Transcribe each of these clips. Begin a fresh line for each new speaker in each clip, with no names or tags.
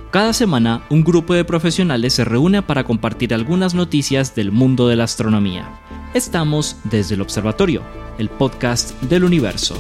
Cada semana, un grupo de profesionales se reúne para compartir algunas noticias del mundo de la astronomía. Estamos desde el Observatorio, el podcast del universo.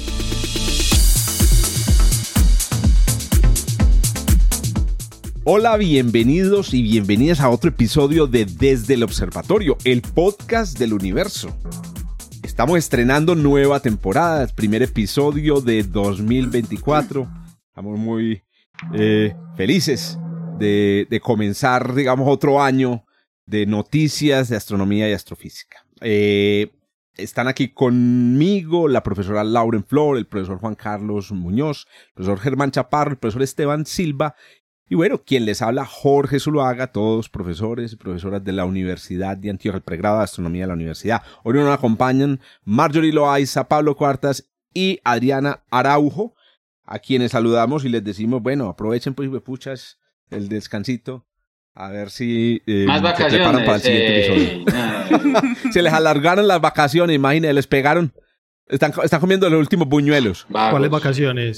Hola, bienvenidos y bienvenidas a otro episodio de Desde el Observatorio, el podcast del universo. Estamos estrenando nueva temporada, el primer episodio de 2024. Estamos muy felices de comenzar, digamos, otro año de noticias de astronomía y astrofísica. Están aquí conmigo la profesora Lauren Flor, el profesor Juan Carlos Muñoz, el profesor Germán Chaparro, el profesor Esteban Silva y bueno, quien les habla, Jorge Zuluaga, todos profesores y profesoras de la Universidad de Antioquia, el pregrado de astronomía de la universidad. Hoy nos acompañan Marjorie Loaiza, Pablo Cuartas y Adriana Araujo, a quienes saludamos y les decimos, bueno, aprovechen pues, puchas, el descansito, a ver si se preparan para el siguiente episodio. Se les alargaron las vacaciones, imagínense, les pegaron, están comiendo los últimos buñuelos.
¿Cuáles vacaciones?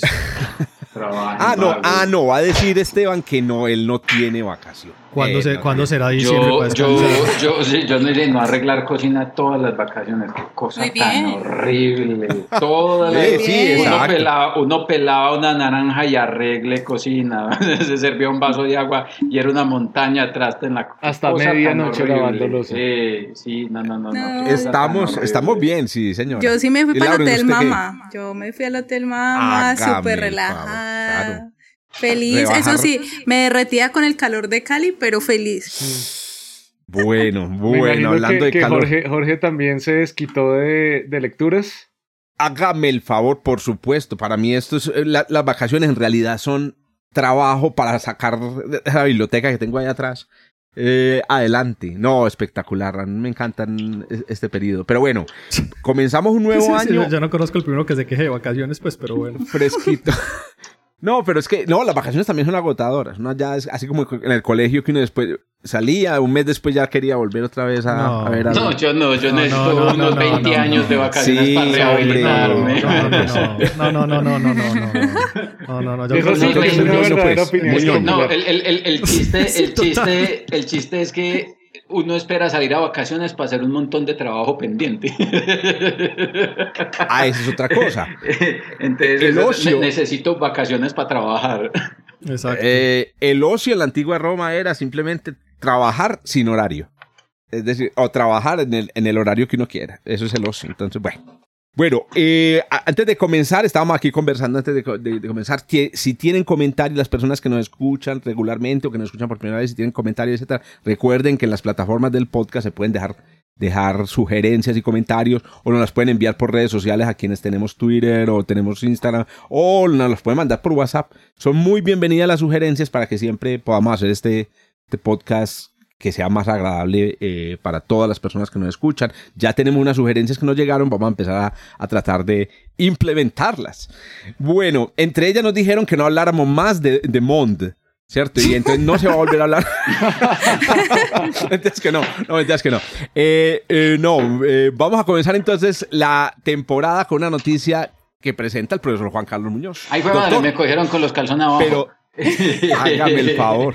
No, va a decir Esteban que no, él no tiene vacación.
¿Cuándo será diciembre para
descansar? Yo no iré a arreglar cocina todas las vacaciones. Qué cosa tan horrible. Todas las uno pelaba una naranja y arregle cocina. Se servía un vaso de agua y era una montaña atrás en la
hasta medianoche lavándolos.
Sí, no.
Estamos bien, sí, señor.
Yo sí me fui para el Hotel Mama. Yo me fui al Hotel Mama, súper relajada. Claro. Feliz, eso sí, me derretía con el calor de Cali, pero feliz.
Bueno, hablando de calor.
Jorge también se desquitó de lecturas.
Hágame el favor, por supuesto. Para mí esto es, las vacaciones en realidad son trabajo para sacar la biblioteca que tengo ahí atrás. Adelante. No, espectacular. A mí me encantan este periodo. Pero bueno, comenzamos un nuevo año.
Sí, yo no conozco el primero que se queje de vacaciones, pues, pero bueno.
Fresquito. No, pero es que, las vacaciones también son agotadoras. Uno ya es así como en el colegio que uno después salía, un mes después ya quería volver otra vez a ver algo.
No, yo necesito unos 20 años de vacaciones para rehabilitarme.
No.
El chiste es que uno espera salir a vacaciones para hacer un montón de trabajo pendiente.
Esa es otra cosa.
Entonces necesito vacaciones para trabajar.
Exacto.
El ocio en la antigua Roma era simplemente trabajar sin horario. Es decir, o trabajar en el horario que uno quiera. Eso es el ocio. Entonces, Bueno, antes de comenzar, estábamos aquí conversando antes de comenzar, si tienen comentarios, las personas que nos escuchan regularmente o que nos escuchan por primera vez, si tienen comentarios, etcétera, recuerden que en las plataformas del podcast se pueden dejar sugerencias y comentarios, o nos las pueden enviar por redes sociales a quienes tenemos Twitter o tenemos Instagram, o nos las pueden mandar por WhatsApp. Son muy bienvenidas las sugerencias para que siempre podamos hacer este podcast que sea más agradable para todas las personas que nos escuchan. Ya tenemos unas sugerencias que nos llegaron, vamos a empezar a tratar de implementarlas. Bueno, entre ellas nos dijeron que no habláramos más de Monde, ¿cierto? Y entonces no se va a volver a hablar. Mentiras que no. Vamos a comenzar entonces la temporada con una noticia que presenta el profesor Juan Carlos Muñoz.
Ay, bueno, me cogieron con los calzones abajo.
Pero hágame el favor.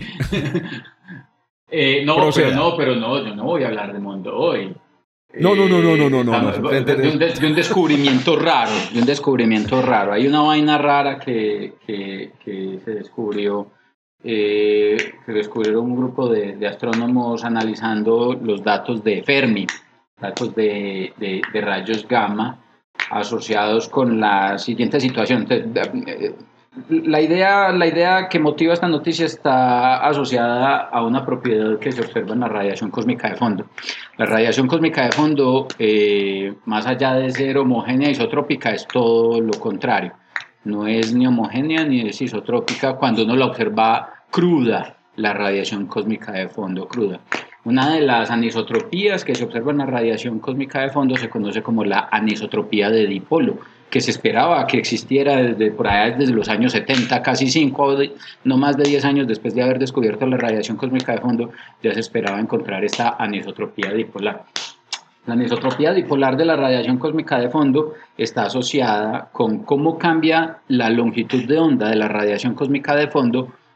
Pero no, yo no voy a hablar de Mondo hoy.
No.
De un descubrimiento raro. Hay una vaina rara que se descubrió. Que descubrieron un grupo de astrónomos analizando los datos de Fermi, datos de rayos gamma asociados con la siguiente situación. Entonces, la idea que motiva esta noticia está asociada a una propiedad que se observa en la radiación cósmica de fondo. La radiación cósmica de fondo, más allá de ser homogénea e isotrópica, es todo lo contrario. No es ni homogénea ni es isotrópica cuando uno la observa cruda, la radiación cósmica de fondo cruda. Una de las anisotropías que se observa en la radiación cósmica de fondo se conoce como la anisotropía de dipolo, que se esperaba que existiera desde los años 70, casi 5, no más de 10 años después de haber descubierto la radiación cósmica de fondo, ya se esperaba encontrar esta anisotropía dipolar. La anisotropía dipolar de la radiación cósmica de fondo está asociada con cómo cambia la longitud de onda de la radiación cósmica de fondo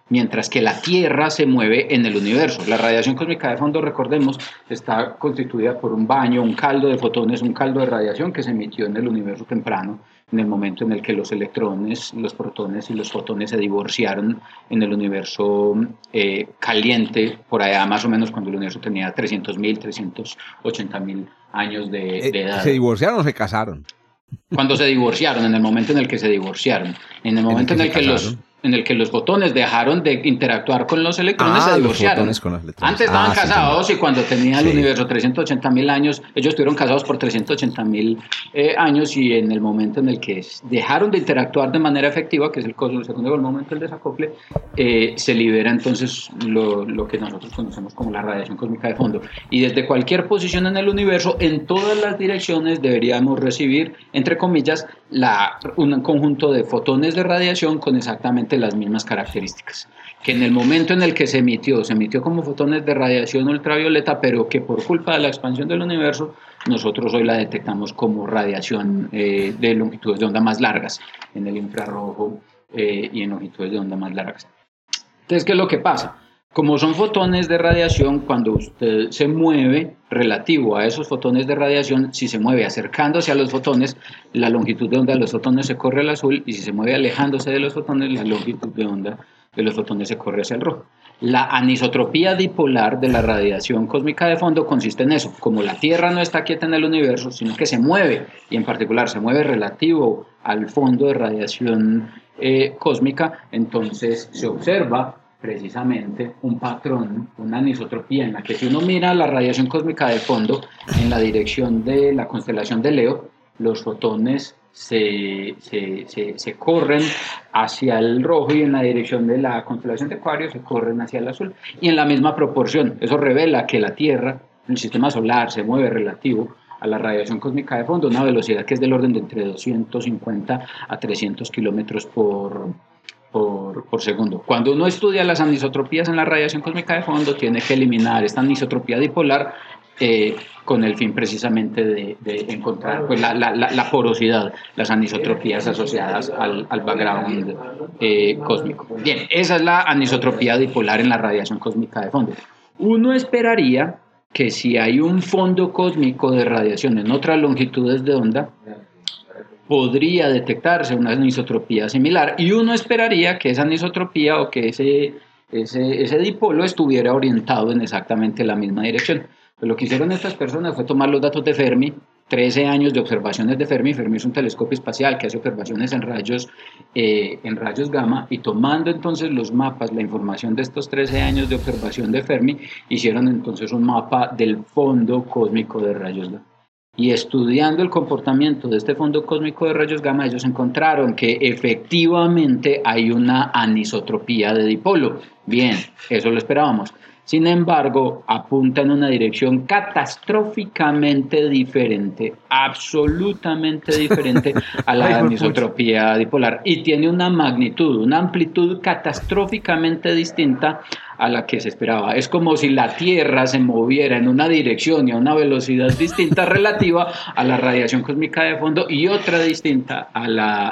mientras que la Tierra se mueve en el universo. La radiación cósmica de fondo, recordemos, está constituida por un baño, un caldo de fotones, un caldo de radiación que se emitió en el universo temprano, en el momento en el que los electrones, los protones y los fotones se divorciaron en el universo caliente, por allá más o menos cuando el universo tenía 300.000, 380.000 años de edad.
¿Se divorciaron o se casaron?
Cuando se divorciaron, en el momento en el que se divorciaron, en el momento en el que los fotones dejaron de interactuar con los electrones, se divorciaron. Antes estaban casados, y cuando tenía el universo 380.000 años, ellos estuvieron casados por 380.000 años, y en el momento en el que dejaron de interactuar de manera efectiva, que es el segundo momento del desacople, se libera entonces lo que nosotros conocemos como la radiación cósmica de fondo. Y desde cualquier posición en el universo, en todas las direcciones, deberíamos recibir, entre comillas, un conjunto de fotones de radiación con exactamente las mismas características, que en el momento en el que se emitió como fotones de radiación ultravioleta, pero que por culpa de la expansión del universo nosotros hoy la detectamos como radiación de longitudes de onda más largas, en el infrarrojo y en longitudes de onda más largas. Entonces, ¿qué es lo que pasa? Como son fotones de radiación, cuando usted se mueve relativo a esos fotones de radiación, si se mueve acercándose a los fotones, la longitud de onda de los fotones se corre al azul, y si se mueve alejándose de los fotones, la longitud de onda de los fotones se corre hacia el rojo. La anisotropía dipolar de la radiación cósmica de fondo consiste en eso. Como la Tierra no está quieta en el universo, sino que se mueve, y en particular se mueve relativo al fondo de radiación cósmica, entonces se observa precisamente un patrón, una anisotropía, en la que si uno mira la radiación cósmica de fondo en la dirección de la constelación de Leo, los fotones se corren hacia el rojo, y en la dirección de la constelación de Acuario se corren hacia el azul, y en la misma proporción. Eso revela que la Tierra, el sistema solar, se mueve relativo a la radiación cósmica de fondo a una velocidad que es del orden de entre 250 a 300 kilómetros por segundo. Cuando uno estudia las anisotropías en la radiación cósmica de fondo, tiene que eliminar esta anisotropía dipolar con el fin precisamente de encontrar pues, la porosidad, las anisotropías asociadas al background cósmico. Bien, esa es la anisotropía dipolar en la radiación cósmica de fondo. Uno esperaría que si hay un fondo cósmico de radiación en otras longitudes de onda, podría detectarse una anisotropía similar, y uno esperaría que esa anisotropía o que ese dipolo estuviera orientado en exactamente la misma dirección. Pues lo que hicieron estas personas fue tomar los datos de Fermi, 13 años de observaciones de Fermi. Fermi es un telescopio espacial que hace observaciones en rayos gamma, y tomando entonces los mapas, la información de estos 13 años de observación de Fermi, hicieron entonces un mapa del fondo cósmico de rayos gamma. Y estudiando el comportamiento de este fondo cósmico de rayos gamma, ellos encontraron que efectivamente hay una anisotropía de dipolo. Bien, eso lo esperábamos. Sin embargo, apunta en una dirección catastróficamente diferente, absolutamente diferente a la anisotropía dipolar, y tiene una magnitud, una amplitud catastróficamente distinta a la que se esperaba. Es como si la Tierra se moviera en una dirección y a una velocidad distinta relativa a la radiación cósmica de fondo, y otra distinta a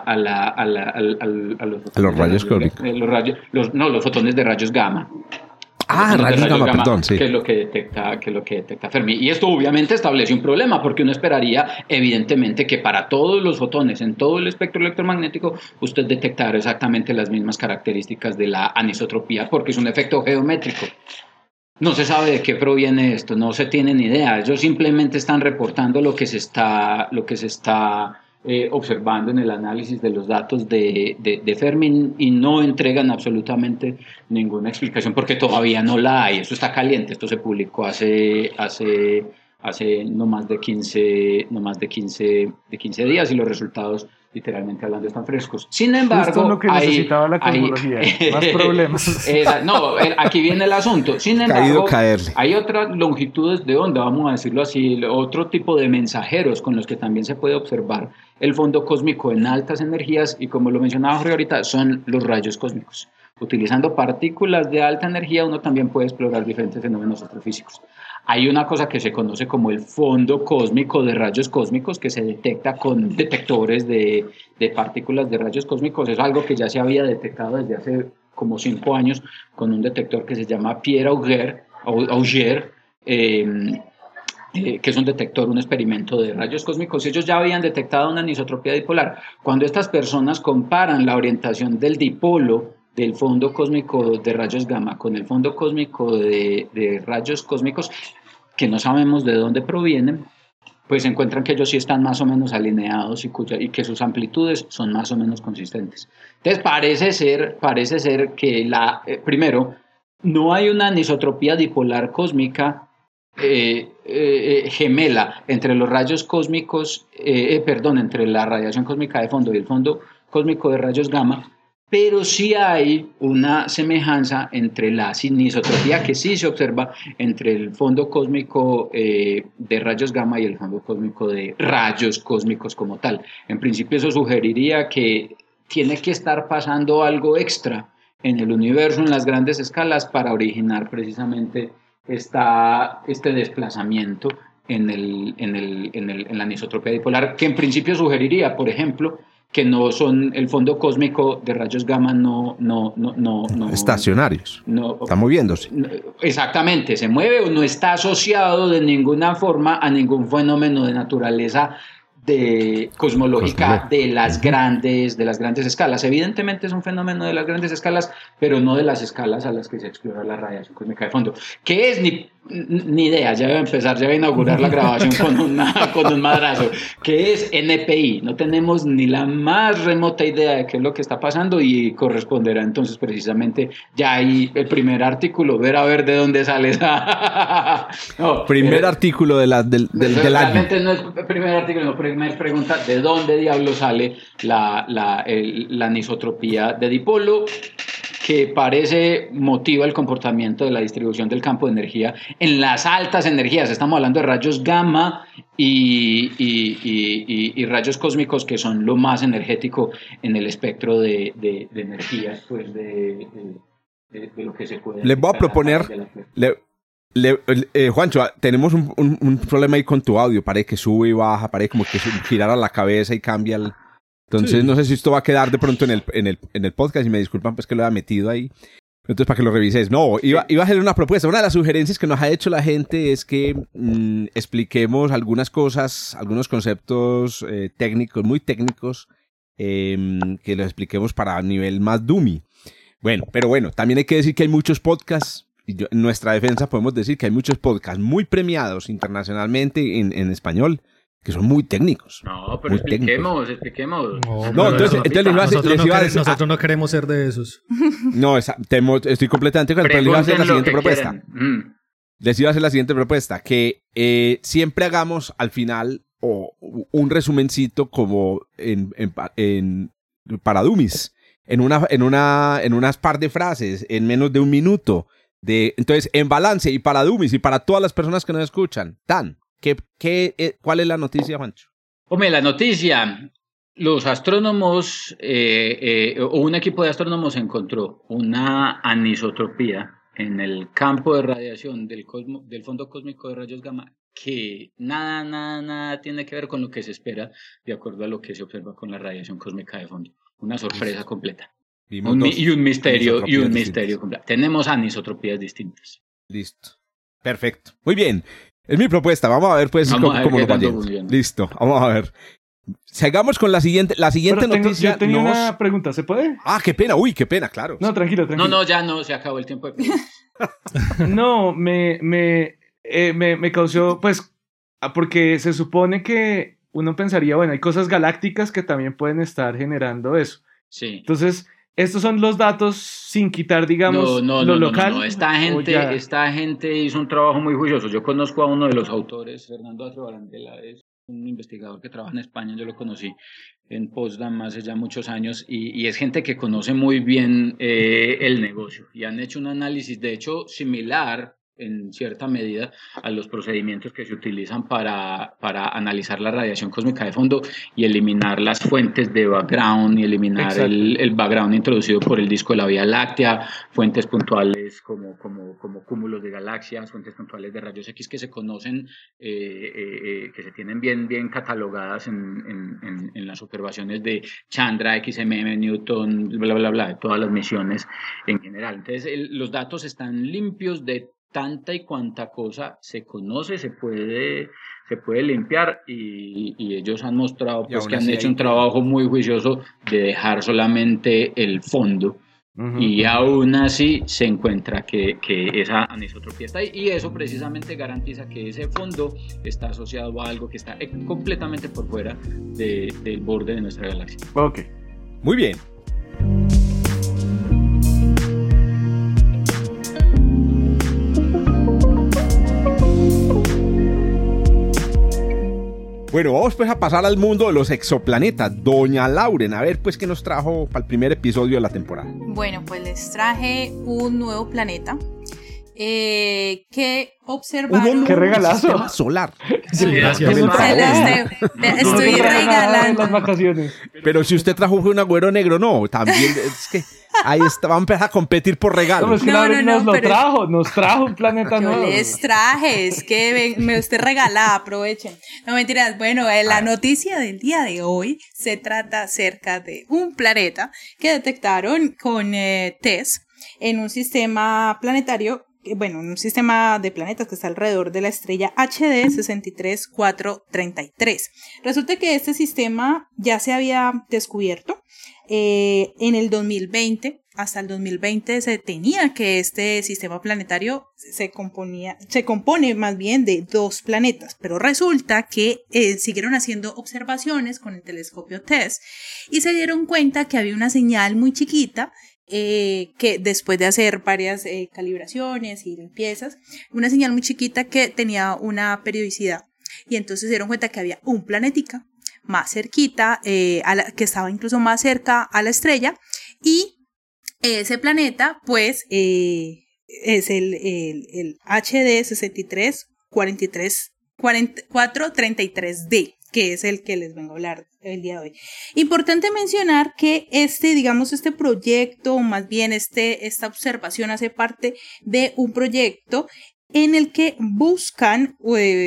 los
rayos cósmicos.
Los fotones de rayos gamma.
Rayos gamma, perdón, sí.
Que es lo que detecta Fermi. Y esto obviamente establece un problema, porque uno esperaría, evidentemente, que para todos los fotones en todo el espectro electromagnético usted detectara exactamente las mismas características de la anisotropía, porque es un efecto geométrico. No se sabe de qué proviene esto, no se tiene ni idea. Ellos simplemente están reportando lo que se está observando en el análisis de los datos de Fermi, y no entregan absolutamente ninguna explicación, porque todavía no la hay. Esto está caliente, esto se publicó hace no más de 15 días, y los resultados, literalmente hablando, están frescos. Sin embargo,
justo lo que necesitaba la cosmología, más problemas.
Aquí viene el asunto. Sin embargo, hay otras longitudes de onda, vamos a decirlo así, otro tipo de mensajeros con los que también se puede observar el fondo cósmico en altas energías, y como lo mencionaba Jorge ahorita, son los rayos cósmicos. Utilizando partículas de alta energía, uno también puede explorar diferentes fenómenos astrofísicos. Hay una cosa que se conoce como el fondo cósmico de rayos cósmicos, que se detecta con detectores de partículas de rayos cósmicos. Es algo que ya se había detectado desde hace como 5 años con un detector que se llama Pierre Auger, que es un detector, un experimento de rayos cósmicos. Ellos ya habían detectado una anisotropía dipolar. Cuando estas personas comparan la orientación del dipolo del fondo cósmico de rayos gamma con el fondo cósmico de rayos cósmicos, que no sabemos de dónde provienen, pues encuentran que ellos sí están más o menos alineados y que sus amplitudes son más o menos consistentes. Entonces parece ser que primero, no hay una anisotropía dipolar cósmica gemela entre los rayos cósmicos, entre la radiación cósmica de fondo y el fondo cósmico de rayos gamma, pero sí hay una semejanza entre la anisotropía que sí se observa entre el fondo cósmico de rayos gamma y el fondo cósmico de rayos cósmicos como tal. En principio eso sugeriría que tiene que estar pasando algo extra en el universo en las grandes escalas para originar precisamente este desplazamiento en la anisotropía dipolar, que en principio sugeriría, por ejemplo, que no son el fondo cósmico de rayos gamma no
estacionarios, está moviéndose.
Exactamente, se mueve o no está asociado de ninguna forma a ningún fenómeno de naturaleza cosmológica de las grandes escalas. Evidentemente es un fenómeno de las grandes escalas, pero no de las escalas a las que se explora la radiación cósmica de fondo. ¿Qué es? Ni idea, ya voy a inaugurar la grabación con un madrazo. ¿Qué es NPI? No tenemos ni la más remota idea de qué es lo que está pasando y corresponderá entonces precisamente ya ahí el primer artículo, ver de dónde sale esa...
artículo del año.
Realmente no es el primer artículo, no, primer pregunta, ¿de dónde diablo sale la anisotropía de dipolo? Que motiva el comportamiento de la distribución del campo de energía en las altas energías. Estamos hablando de rayos gamma y rayos cósmicos, que son lo más energético en el espectro de energías, pues de lo que se puede...
Les voy a proponer... Juancho, tenemos un problema ahí con tu audio. Parece que sube y baja, parece como que girara la cabeza y cambia el... Entonces sí. No sé si esto va a quedar de pronto en el podcast y me disculpan pues que lo haya metido ahí. Entonces para que lo revises. No, iba a hacer una propuesta. Una de las sugerencias que nos ha hecho la gente es que expliquemos algunas cosas, algunos conceptos técnicos, muy técnicos, que los expliquemos para nivel más dummy. Pero también hay que decir que hay muchos podcasts. Y en nuestra defensa podemos decir que hay muchos podcasts muy premiados internacionalmente en español, que son muy técnicos.
No, pero expliquemos.
Nosotros no queremos ser de esos.
No, estoy completamente de acuerdo, pero les iba a hacer la siguiente propuesta. Les iba a hacer la siguiente propuesta, que siempre hagamos al final un resumencito como para dummies, en unas par de frases, en menos de un minuto. Entonces, en balance y para dummies y para todas las personas que nos escuchan. ¿Cuál es la noticia, Juancho?
Hombre, la noticia, los astrónomos o un equipo de astrónomos encontró una anisotropía en el campo de radiación del fondo cósmico de rayos gamma que nada tiene que ver con lo que se espera de acuerdo a lo que se observa con la radiación cósmica de fondo. Una sorpresa completa. Y un misterio completo. Tenemos anisotropías distintas.
Listo. Perfecto. Muy bien. Es mi propuesta. Vamos a ver pues cómo nos va yendo. Listo. Vamos a ver. Sigamos con la siguiente noticia.
Yo tenía una pregunta. ¿Se puede?
Qué pena. Uy, qué pena, claro.
No, tranquilo.
No, ya no. Se acabó el tiempo de preguntas.
No, me causó, pues, porque se supone que uno pensaría, hay cosas galácticas que también pueden estar generando eso.
Sí.
Entonces, estos son los datos sin quitar, digamos, lo local.
No. Esta gente hizo un trabajo muy juicioso. Yo conozco a uno de los autores, Fernando Barandela, es un investigador que trabaja en España. Yo lo conocí en Potsdam hace ya muchos años y es gente que conoce muy bien el negocio y han hecho un análisis, de hecho, similar en cierta medida a los procedimientos que se utilizan para analizar la radiación cósmica de fondo y eliminar las fuentes de background y eliminar el background introducido por el disco de la Vía Láctea, fuentes puntuales como cúmulos de galaxias, fuentes puntuales de rayos X que se conocen, que se tienen bien catalogadas en las observaciones de Chandra, XMM, Newton, de todas las misiones en general. Entonces los datos están limpios de tanta y cuanta cosa se conoce, se puede limpiar y ellos han mostrado pues, que han hecho un trabajo muy juicioso de dejar solamente el fondo. Y aún así se encuentra que esa anisotropía está ahí, y eso precisamente garantiza que ese fondo está asociado a algo que está completamente por fuera del borde de nuestra galaxia.
Ok, muy bien. Bueno, vamos pues a pasar al mundo de los exoplanetas. Doña Lauren, a ver pues qué nos trajo para el primer episodio de la temporada.
Bueno, pues les traje un nuevo planeta que observaron.
¡Qué regalazo!
Sistema solar.
Sí, gracias.
Estoy regalando
las vacaciones.
Pero si usted trajo un agüero negro, no, también es que ahí está, va a empezar a competir por regalos.
Nos trajo un planeta nuevo.
Yo les traje, es que me esté regalada, aprovechen. No mentiras, bueno, la noticia del día de hoy se trata acerca de un planeta que detectaron con TESS en un sistema planetario. Bueno, un sistema de planetas que está alrededor de la estrella HD 63433. Resulta que este sistema ya se había descubierto en el 2020. Hasta el 2020 se tenía que este sistema planetario se compone más bien de 2 planetas, pero resulta que siguieron haciendo observaciones con el telescopio TESS y se dieron cuenta que había una señal muy chiquita que después de hacer varias calibraciones y limpiezas, una señal muy chiquita que tenía una periodicidad, y entonces se dieron cuenta que había un planetica más cerquita, que estaba incluso más cerca a la estrella, y ese planeta pues es el HD 63433D, que es el que les vengo a hablar el día de hoy. Importante mencionar que este proyecto, o más bien esta observación hace parte de un proyecto en el que buscan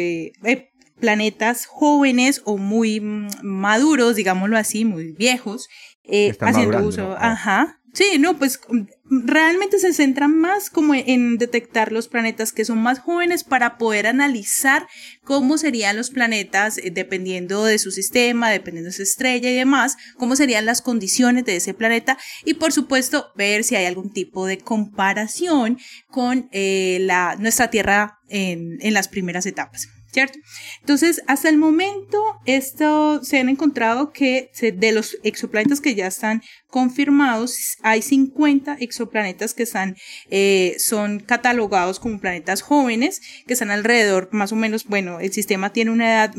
planetas jóvenes o muy maduros, digámoslo así, muy viejos, haciendo uso. Ajá. Sí, no, pues realmente se centran más como en detectar los planetas que son más jóvenes para poder analizar cómo serían los planetas dependiendo de su sistema, dependiendo de su estrella y demás, cómo serían las condiciones de ese planeta, y por supuesto ver si hay algún tipo de comparación con nuestra Tierra en las primeras etapas, ¿cierto? Entonces, hasta el momento, se han encontrado que de los exoplanetas que ya están confirmados, hay 50 exoplanetas que son catalogados como planetas jóvenes, que están alrededor, más o menos, bueno, el sistema tiene una edad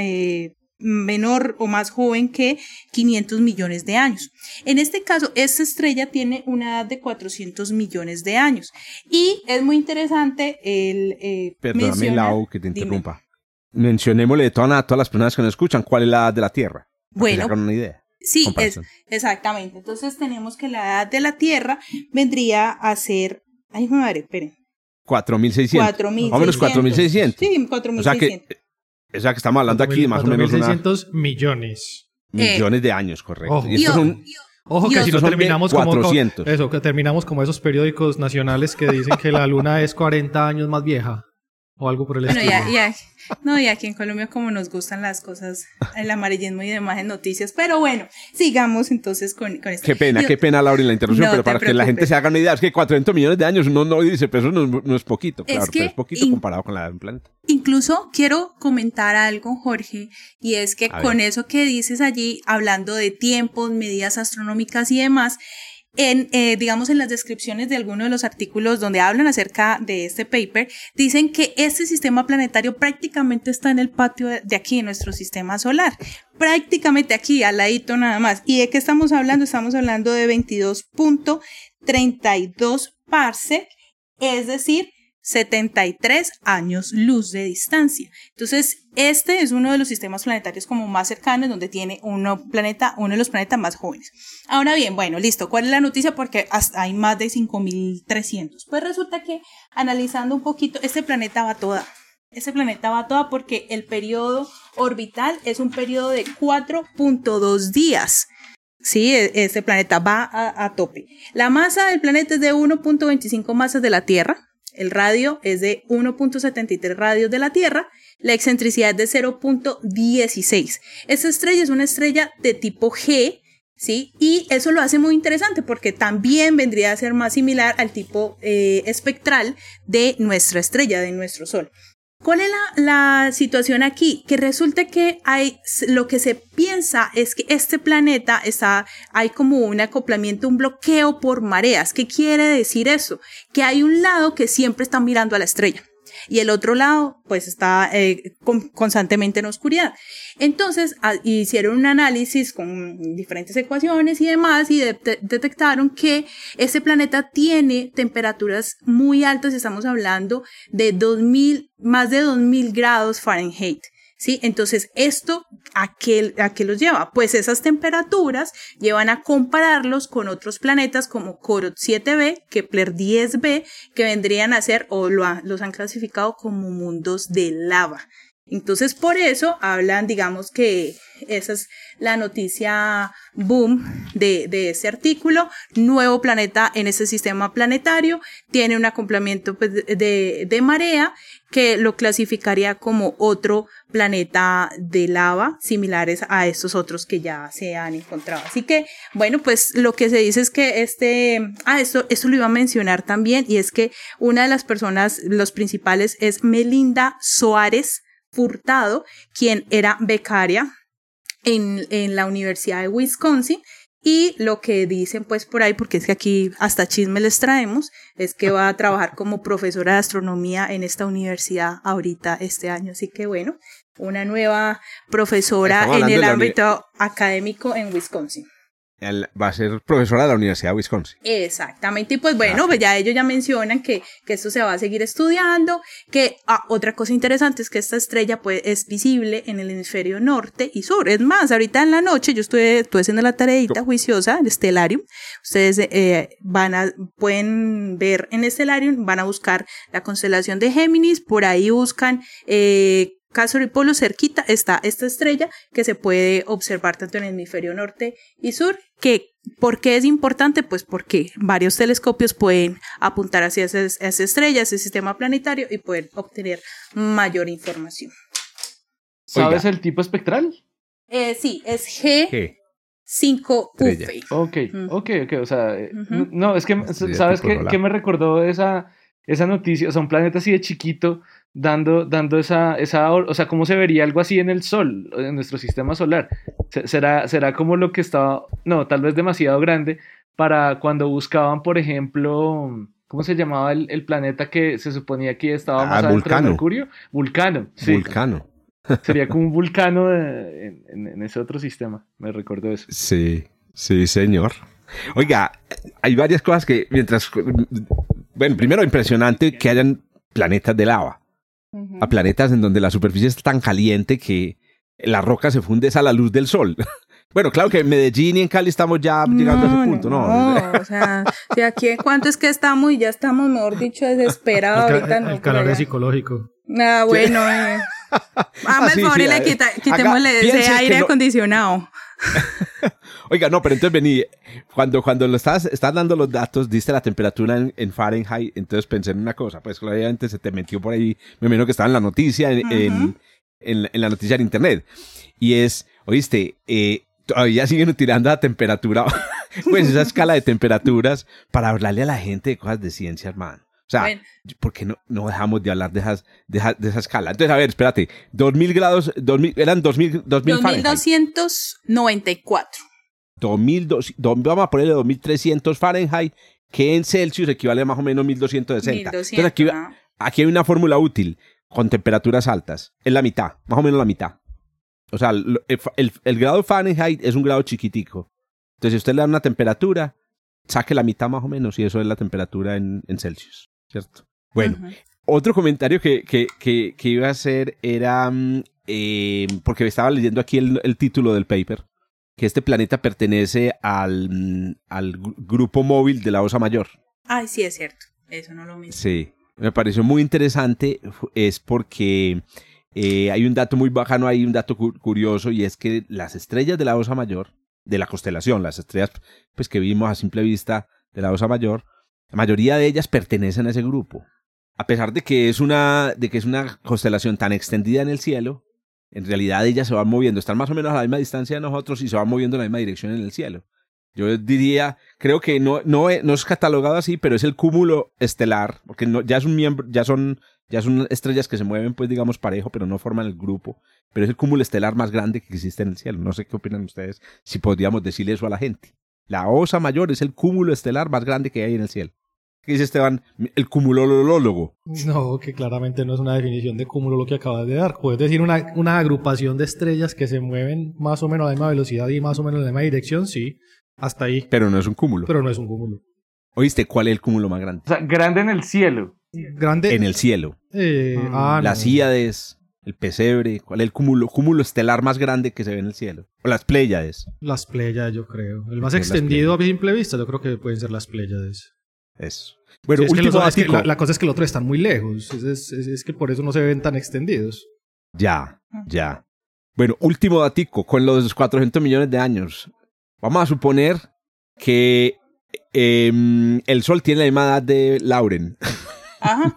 menor o más joven que 500 millones de años. En este caso, esta estrella tiene una edad de 400 millones de años. Y es muy interesante
Perdóname, Lau, que te interrumpa. Mencionémosle a todas las personas que nos escuchan cuál es la edad de la Tierra. Bueno, que se hagan una idea.
Sí, exactamente. Entonces tenemos que la edad de la Tierra vendría a ser... Ay, madre, esperen.
4.600. Más o menos 4.600.
Sí, 4.600.
O sea que estamos hablando aquí más o menos de
4.600 millones.
Millones de años, correcto.
Ojo que si no terminamos que terminamos como esos periódicos nacionales que dicen que la luna es 40 años más vieja. O algo por el estilo.
Y aquí en Colombia como nos gustan las cosas, el amarillismo y demás en noticias. Pero bueno, sigamos entonces con esto.
Qué pena, Laura, la interrupción, pero para que la gente se haga una idea, es que 400 millones de años uno no dice, pero eso no es poquito, claro, pero es poquito comparado con la edad de un planeta.
Incluso quiero comentar algo, Jorge, y es que con eso que dices allí, hablando de tiempos, medidas astronómicas y demás, digamos en las descripciones de algunos de los artículos donde hablan acerca de este paper, dicen que este sistema planetario prácticamente está en el patio de aquí, en nuestro sistema solar. Prácticamente aquí, al ladito nada más. ¿Y de qué estamos hablando? Estamos hablando de 22.32 parsec, es decir, 73 años luz de distancia. Entonces, este es uno de los sistemas planetarios como más cercanos, donde tiene uno de los planetas más jóvenes. Ahora bien, bueno, listo. ¿Cuál es la noticia? Porque hasta hay más de 5.300. Pues resulta que, analizando un poquito, este planeta va toda porque el periodo orbital es un periodo de 4.2 días. Sí, este planeta va a tope. La masa del planeta es de 1.25 masas de la Tierra. El radio es de 1.73 radios de la Tierra. La excentricidad es de 0.16. Esta estrella es una estrella de tipo G, ¿sí? Y eso lo hace muy interesante porque también vendría a ser más similar al tipo espectral de nuestra estrella, de nuestro Sol. ¿Cuál es la situación aquí? Que resulta que lo que se piensa es que este planeta hay como un acoplamiento, un bloqueo por mareas. ¿Qué quiere decir eso? Que hay un lado que siempre está mirando a la estrella y el otro lado pues está constantemente en oscuridad. Entonces hicieron un análisis con diferentes ecuaciones y demás y detectaron que este planeta tiene temperaturas muy altas, estamos hablando de más de 2000 grados Fahrenheit. ¿Sí? Entonces, ¿esto a qué los lleva? Pues esas temperaturas llevan a compararlos con otros planetas como Corot 7b, Kepler 10b, que vendrían a ser o los han clasificado como mundos de lava. Entonces, por eso hablan, digamos que esa es la noticia boom de este artículo. Nuevo planeta en este sistema planetario, tiene un acoplamiento pues, de marea que lo clasificaría como otro planeta de lava, similares a estos otros que ya se han encontrado. Así que, bueno, pues lo que se dice es que esto lo iba a mencionar también, y es que una de las personas, los principales, es Melinda Soares Furtado, quien era becaria en la Universidad de Wisconsin, y lo que dicen pues por ahí, porque es que aquí hasta chisme les traemos, es que va a trabajar como profesora de astronomía en esta universidad ahorita este año. Así que bueno, una nueva profesora en el ámbito académico en Wisconsin.
Va a ser profesora de la Universidad de Wisconsin.
Exactamente, y pues bueno, pues ya ellos ya mencionan que esto se va a seguir estudiando, que otra cosa interesante es que esta estrella pues es visible en el hemisferio norte y sur. Es más, ahorita en la noche yo estuve haciendo la tareita juiciosa, el Stellarium. Ustedes pueden ver en Stellarium, van a buscar la constelación de Géminis, por ahí buscan Castor y Polo, cerquita está esta estrella que se puede observar tanto en el hemisferio norte y sur. ¿Por qué es importante? Pues porque varios telescopios pueden apuntar hacia esa estrella, ese sistema planetario, y poder obtener mayor información.
¿Sabes el tipo espectral?
Sí, es G5UF.
Ok, o sea, no, es que, ¿sabes qué me recordó esa noticia? O sea, un planeta así de chiquito dando esa, o sea, ¿cómo se vería algo así en el Sol, en nuestro sistema solar? ¿Será como lo que estaba, no, tal vez demasiado grande para cuando buscaban, por ejemplo, ¿cómo se llamaba el planeta que se suponía que estaba más adentro de Mercurio? Vulcano, sí.
Vulcano.
Sería como un vulcano en ese otro sistema, me recordó eso.
Sí, señor. Oiga, hay varias cosas que bueno, primero impresionante que hayan planetas de lava. A planetas en donde la superficie es tan caliente que la roca se funde a la luz del sol. Bueno, claro que en Medellín y en Cali estamos ya llegando a ese punto, ¿no?
O sea, de aquí en cuánto es que estamos y ya estamos, mejor dicho, desesperados ahorita.
El calor es psicológico.
Bueno. Hazme el favor y le quitémosle ese aire acondicionado.
Oiga, no, pero entonces vení, cuando lo estás dando los datos, diste la temperatura en Fahrenheit, entonces pensé en una cosa, pues obviamente se te metió por ahí, me imagino que estaba en la noticia, en la noticia en internet, y es, oíste, todavía siguen utilizando la temperatura, pues esa escala de temperaturas para hablarle a la gente de cosas de ciencia, hermano. O sea, bueno, ¿por qué no dejamos de hablar de esa escala? Entonces, a ver, espérate, 2000 grados, eran 2000 Fahrenheit.
2294.
Vamos a ponerle 2300 Fahrenheit, que en Celsius equivale a más o menos 1260. 1200, entonces, aquí hay una fórmula útil con temperaturas altas. Es la mitad, más o menos la mitad. O sea, el grado Fahrenheit es un grado chiquitico. Entonces, si usted le da una temperatura, saque la mitad más o menos, y eso es la temperatura en Celsius. ¿Cierto? Bueno, otro comentario que iba a hacer era, porque estaba leyendo aquí el título del paper, que este planeta pertenece al grupo móvil de la Osa Mayor.
Ay, sí, es cierto. Eso no lo mismo.
Sí, me pareció muy interesante, es porque hay un dato muy bajano ahí, un dato curioso, y es que las estrellas de la Osa Mayor, de la constelación, las estrellas pues, que vimos a simple vista de la Osa Mayor, la mayoría de ellas pertenecen a ese grupo. A pesar de que es una constelación tan extendida en el cielo, en realidad ellas se van moviendo, están más o menos a la misma distancia de nosotros y se van moviendo en la misma dirección en el cielo. Yo diría, creo que no es catalogado así, pero es el cúmulo estelar, porque ya es un miembro, ya son estrellas que se mueven, pues digamos parejo, pero no forman el grupo. Pero es el cúmulo estelar más grande que existe en el cielo. No sé qué opinan ustedes, si podríamos decirle eso a la gente. La Osa Mayor es el cúmulo estelar más grande que hay en el cielo. ¿Qué dice Esteban? El cumulolólogo.
No, que claramente no es una definición de cúmulo lo que acabas de dar. Puedes decir una agrupación de estrellas que se mueven más o menos a la misma velocidad y más o menos en la misma dirección, sí. Hasta ahí.
Pero no es un cúmulo. ¿Oíste cuál es el cúmulo más grande?
O sea, grande en el cielo.
Grande
en el cielo. Las Híades, el Pesebre. ¿Cuál es el cúmulo estelar más grande que se ve en el cielo? O las Pléyades.
Las Pléyades, yo creo. El más extendido a simple vista, yo creo que pueden ser las Pléyades.
Eso. Bueno,
sí, la cosa es que los otros están muy lejos. Es que por eso no se ven tan extendidos.
Ya. Bueno, último datico con los 400 millones de años. Vamos a suponer que el Sol tiene la misma edad de Lauren.
Ajá.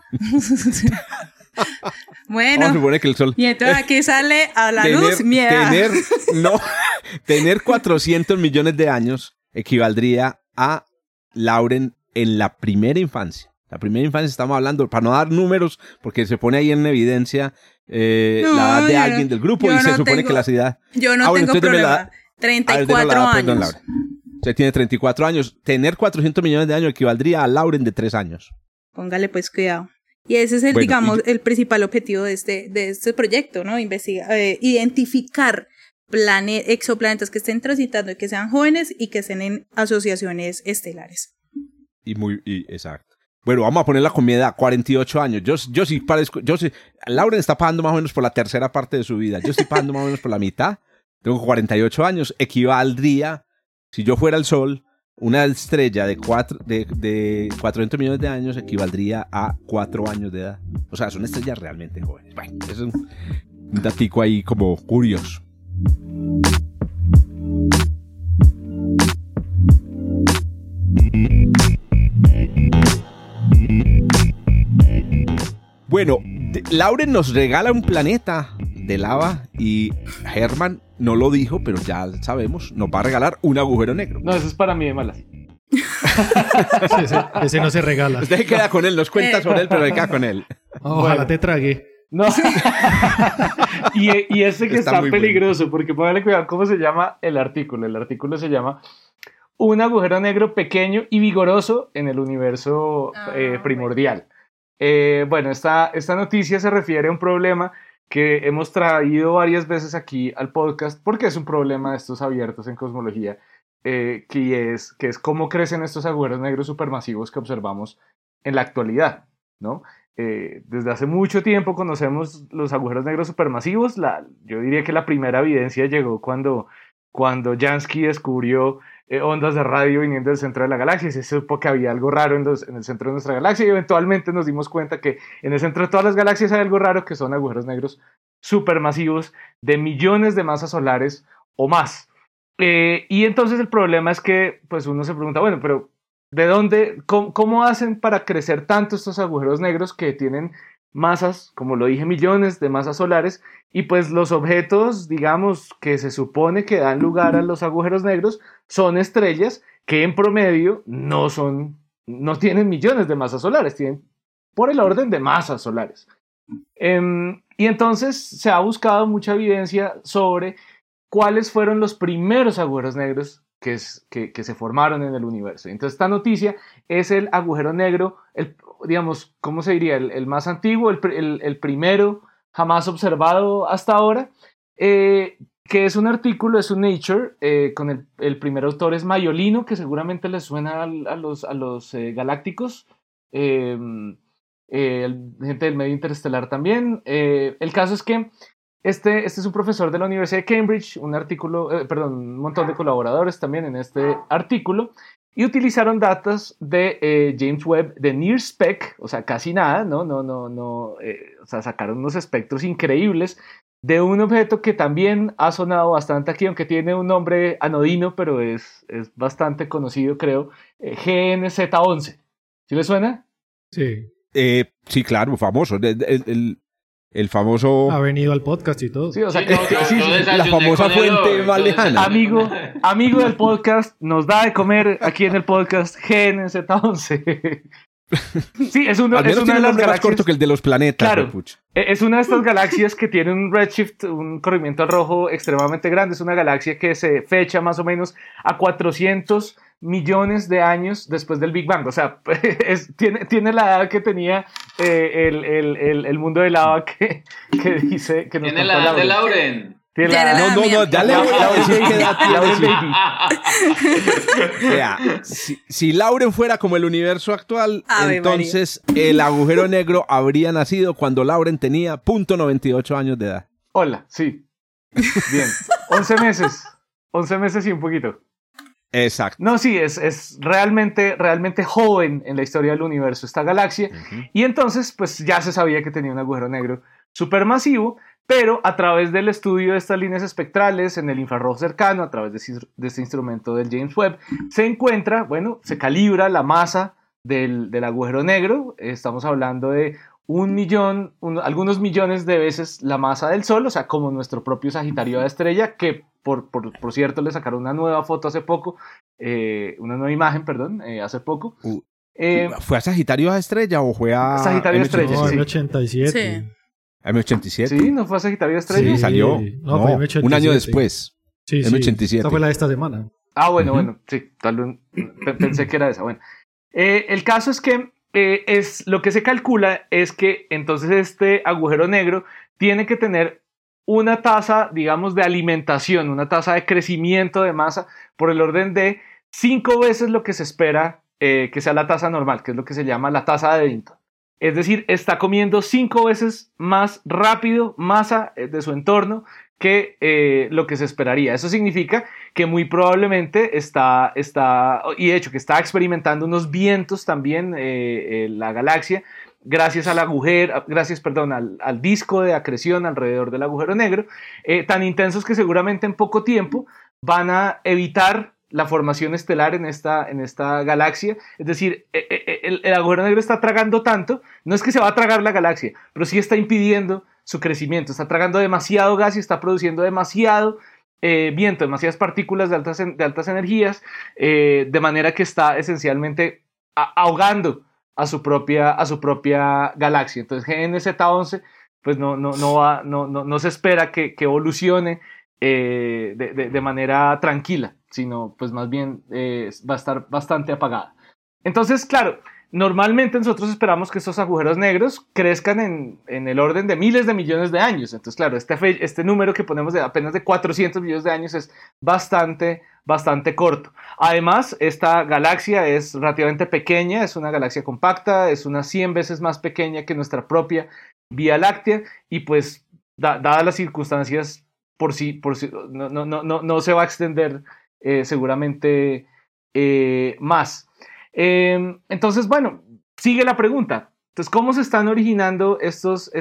Bueno.
Vamos a suponer que el Sol...
Y entonces aquí sale a la luz mi edad.
Tener 400 millones de años equivaldría a Lauren en la primera infancia. La primera infancia estamos hablando, para no dar números, porque se pone ahí en evidencia la edad de alguien del grupo y se supone que la edad...
Yo no tengo problema. 34 años. Perdón,
Lauren. Usted tiene 34 años. Tener 400 millones de años equivaldría a Lauren de 3 años.
Póngale pues cuidado. Y ese es el principal objetivo de este proyecto, ¿no? Identificar exoplanetas que estén transitando y que sean jóvenes y que estén en asociaciones estelares.
Exacto. Bueno, vamos a poner la comida 48 años. Yo sí parezco, Lauren está pagando más o menos por la tercera parte de su vida. Yo estoy pagando más o menos por la mitad. Tengo 48 años. Equivaldría, si yo fuera el Sol, una estrella de 400 millones de años equivaldría a 4 años de edad. O sea, son estrellas realmente jóvenes. Bueno, eso es un datico ahí como curioso. Bueno, Lauren nos regala un planeta de lava y Herman no lo dijo, pero ya sabemos, nos va a regalar un agujero negro.
No, eso es para mí de malas.
Ese no se regala.
Usted queda con él, nos cuenta sobre él, pero se queda con él.
Ojalá te trague.
No. y ese que está peligroso, bueno. Porque póngale cuidado cómo se llama el artículo. El artículo se llama Un agujero negro pequeño y vigoroso en el universo primordial. Bueno, esta noticia se refiere a un problema que hemos traído varias veces aquí al podcast, porque es un problema de estos abiertos en cosmología, que es cómo crecen estos agujeros negros supermasivos que observamos en la actualidad, ¿no? Desde hace mucho tiempo conocemos los agujeros negros supermasivos. Yo diría que la primera evidencia llegó cuando Jansky descubrió ondas de radio viniendo del centro de la galaxia, y se supo que había algo raro en el centro de nuestra galaxia, y eventualmente nos dimos cuenta que en el centro de todas las galaxias hay algo raro, que son agujeros negros supermasivos de millones de masas solares o más. Y entonces el problema es que pues uno se pregunta, bueno, pero ¿de dónde, cómo hacen para crecer tanto estos agujeros negros que tienen masas, como lo dije, millones de masas solares? Y pues los objetos, digamos, que se supone que dan lugar a los agujeros negros son estrellas que en promedio no tienen millones de masas solares, tienen por el orden de masas solares. Y entonces se ha buscado mucha evidencia sobre cuáles fueron los primeros agujeros negros que se formaron en el universo. Entonces esta noticia es el agujero negro, digamos, ¿cómo se diría? El más antiguo, el primero jamás observado hasta ahora, que es un artículo, es un Nature, con el primer autor es Maiolino, que seguramente les suena a los galácticos. gente del medio interestelar también. El caso es que este es un profesor de la Universidad de Cambridge, un montón de colaboradores también en este artículo, y utilizaron datos de James Webb de NIRSPEC, o sea, casi nada, o sea, sacaron unos espectros increíbles de un objeto que también ha sonado bastante aquí, aunque tiene un nombre anodino, pero es bastante conocido, creo, GNZ11. ¿Sí le suena?
Sí.
Sí, claro, famoso. El famoso...
Ha venido al podcast y todo.
Sí, o sea,
la famosa fuente más lejana.
Amigo del podcast, nos da de comer aquí en el podcast GNZ11. Sí, es una de las galaxias
más corto que el de los planetas.
Claro, es una de estas galaxias que tiene un redshift, un corrimiento al rojo extremadamente grande. Es una galaxia que se fecha más o menos a 400 millones de años después del Big Bang. O sea, tiene la edad que tenía el mundo de lava que dice que nos
tiene la edad de Lauren.
Ya le voy a decir qué edad tiene. Si Lauren fuera como el universo actual, entonces el agujero negro habría nacido cuando Lauren tenía 0.98 años de edad.
Hola, sí. Bien. 11 meses y un poquito.
Exacto.
No, sí, es realmente joven en la historia del universo esta galaxia. Uh-huh. Y entonces, pues ya se sabía que tenía un agujero negro supermasivo, pero a través del estudio de estas líneas espectrales en el infrarrojo cercano, a través de este instrumento del James Webb, se calibra la masa del agujero negro. Estamos hablando de algunos millones de veces la masa del Sol, o sea, como nuestro propio Sagitario A estrella, que por cierto le sacaron una nueva foto hace poco, una nueva imagen, hace poco.
¿Fue a Sagitario A estrella o fue a
Sagitario A estrella?
No, M87. Sí.
M87.
Sí, ¿no fue a Sagitario A estrella?
Sí, salió.
No, fue M87.
Un año después.
Sí,
M87.
Esta fue la de esta semana.
Bueno, sí, pensé que era esa. Bueno, el caso es que lo que se calcula es que entonces este agujero negro tiene que tener una tasa, digamos, de alimentación, una tasa de crecimiento de masa por el orden de 5 veces lo que se espera que sea la tasa normal, que es lo que se llama la tasa de Eddington. Es decir, está comiendo 5 veces más rápido masa de su entorno que lo que se esperaría. Eso significa que muy probablemente está y de hecho que está experimentando unos vientos también la galaxia gracias al al disco de acreción alrededor del agujero negro, tan intensos que seguramente en poco tiempo van a evitar la formación estelar en esta galaxia. Es decir, el agujero negro está tragando tanto, no es que se va a tragar la galaxia, pero sí está impidiendo su crecimiento, está tragando demasiado gas y está produciendo demasiado viento, demasiadas partículas de altas energías, de manera que está esencialmente ahogando a su propia galaxia. Entonces GNZ11 pues no se espera que evolucione de manera tranquila, sino pues más bien va a estar bastante apagada. Entonces, claro, normalmente nosotros esperamos que estos agujeros negros crezcan en el orden de miles de millones de años. Entonces, claro, este número que ponemos de apenas de 400 millones de años es bastante corto. Además, esta galaxia es relativamente pequeña, es una galaxia compacta, es unas 100 veces más pequeña que nuestra propia Vía Láctea y pues, dadas las circunstancias, por sí no se va a extender seguramente más. Entonces, bueno, sigue la pregunta. Entonces, ¿cómo se están originando estos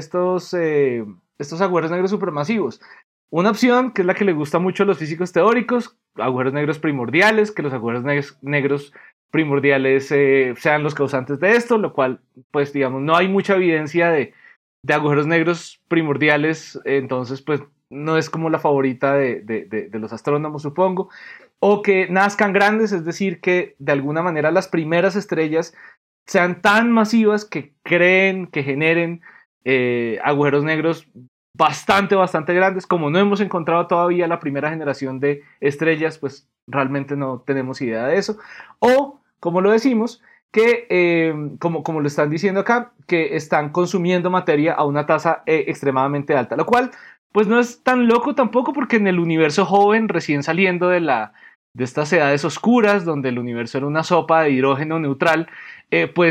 agujeros negros supermasivos? Una opción, que es la que le gusta mucho a los físicos teóricos, agujeros negros primordiales, que los agujeros negros primordiales sean los causantes de esto, lo cual, pues, digamos, no hay mucha evidencia de agujeros negros primordiales, entonces, pues, no es como la favorita de los astrónomos, supongo. O que nazcan grandes, es decir, que de alguna manera las primeras estrellas sean tan masivas que generen agujeros negros bastante grandes. Como no hemos encontrado todavía la primera generación de estrellas, pues realmente no tenemos idea de eso. O, como lo decimos, que como lo están diciendo acá, que están consumiendo materia a una tasa extremadamente alta, lo cual pues no es tan loco tampoco, porque en el universo joven, recién saliendo de estas edades oscuras, donde el universo era una sopa de hidrógeno neutral, pues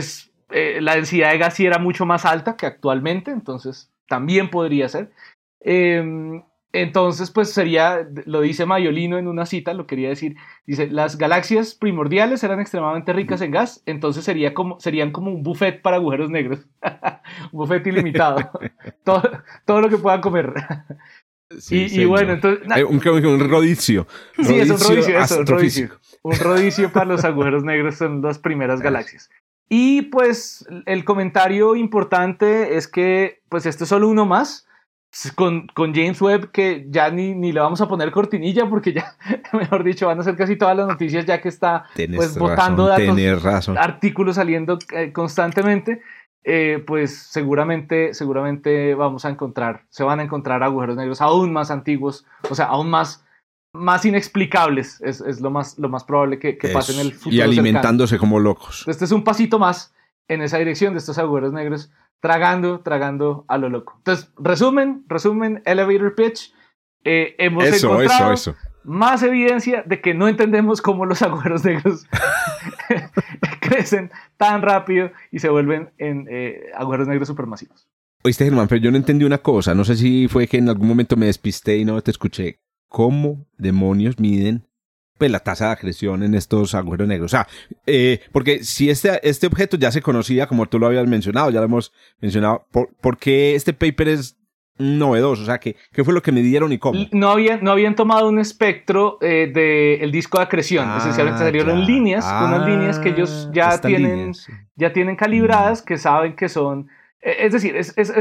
la densidad de gas sí era mucho más alta que actualmente, entonces también podría ser. Entonces, pues lo dice Maiolino en una cita, lo quería decir, dice, las galaxias primordiales eran extremadamente ricas en gas, entonces serían como un buffet para agujeros negros, un buffet ilimitado, todo lo que puedan comer.
Sí,
y bueno, entonces...
Un rodicio.
Sí, es un rodicio. Un rodicio para los agujeros negros son las primeras galaxias. Y pues el comentario importante es que pues esto es solo uno más, con James Webb, que ya ni le vamos a poner cortinilla porque ya, mejor dicho, van a ser casi todas las noticias ya que está botando datos, artículos saliendo constantemente. Pues seguramente se van a encontrar agujeros negros aún más antiguos, o sea, aún más inexplicables, es lo más probable que pase en el futuro
y alimentándose cercano. Como locos.
Este es un pasito más en esa dirección de estos agujeros negros tragando a lo loco. Entonces, resumen, elevator pitch, hemos encontrado más evidencia de que no entendemos cómo los agujeros negros crecen tan rápido y se vuelven en agujeros negros supermasivos.
Oíste, Germán, pero yo no entendí una cosa. No sé si fue que en algún momento me despisté y no te escuché. ¿Cómo demonios miden pues, la tasa de acreción en estos agujeros negros? O sea, porque si este objeto ya se conocía, como tú lo habías mencionado, ya lo hemos mencionado, ¿por qué este paper es novedoso? O sea, ¿qué fue lo que midieron y cómo?
No habían tomado un espectro del disco de acreción. Esencialmente salieron unas líneas que ellos ya tienen calibradas, que saben que son... Es decir,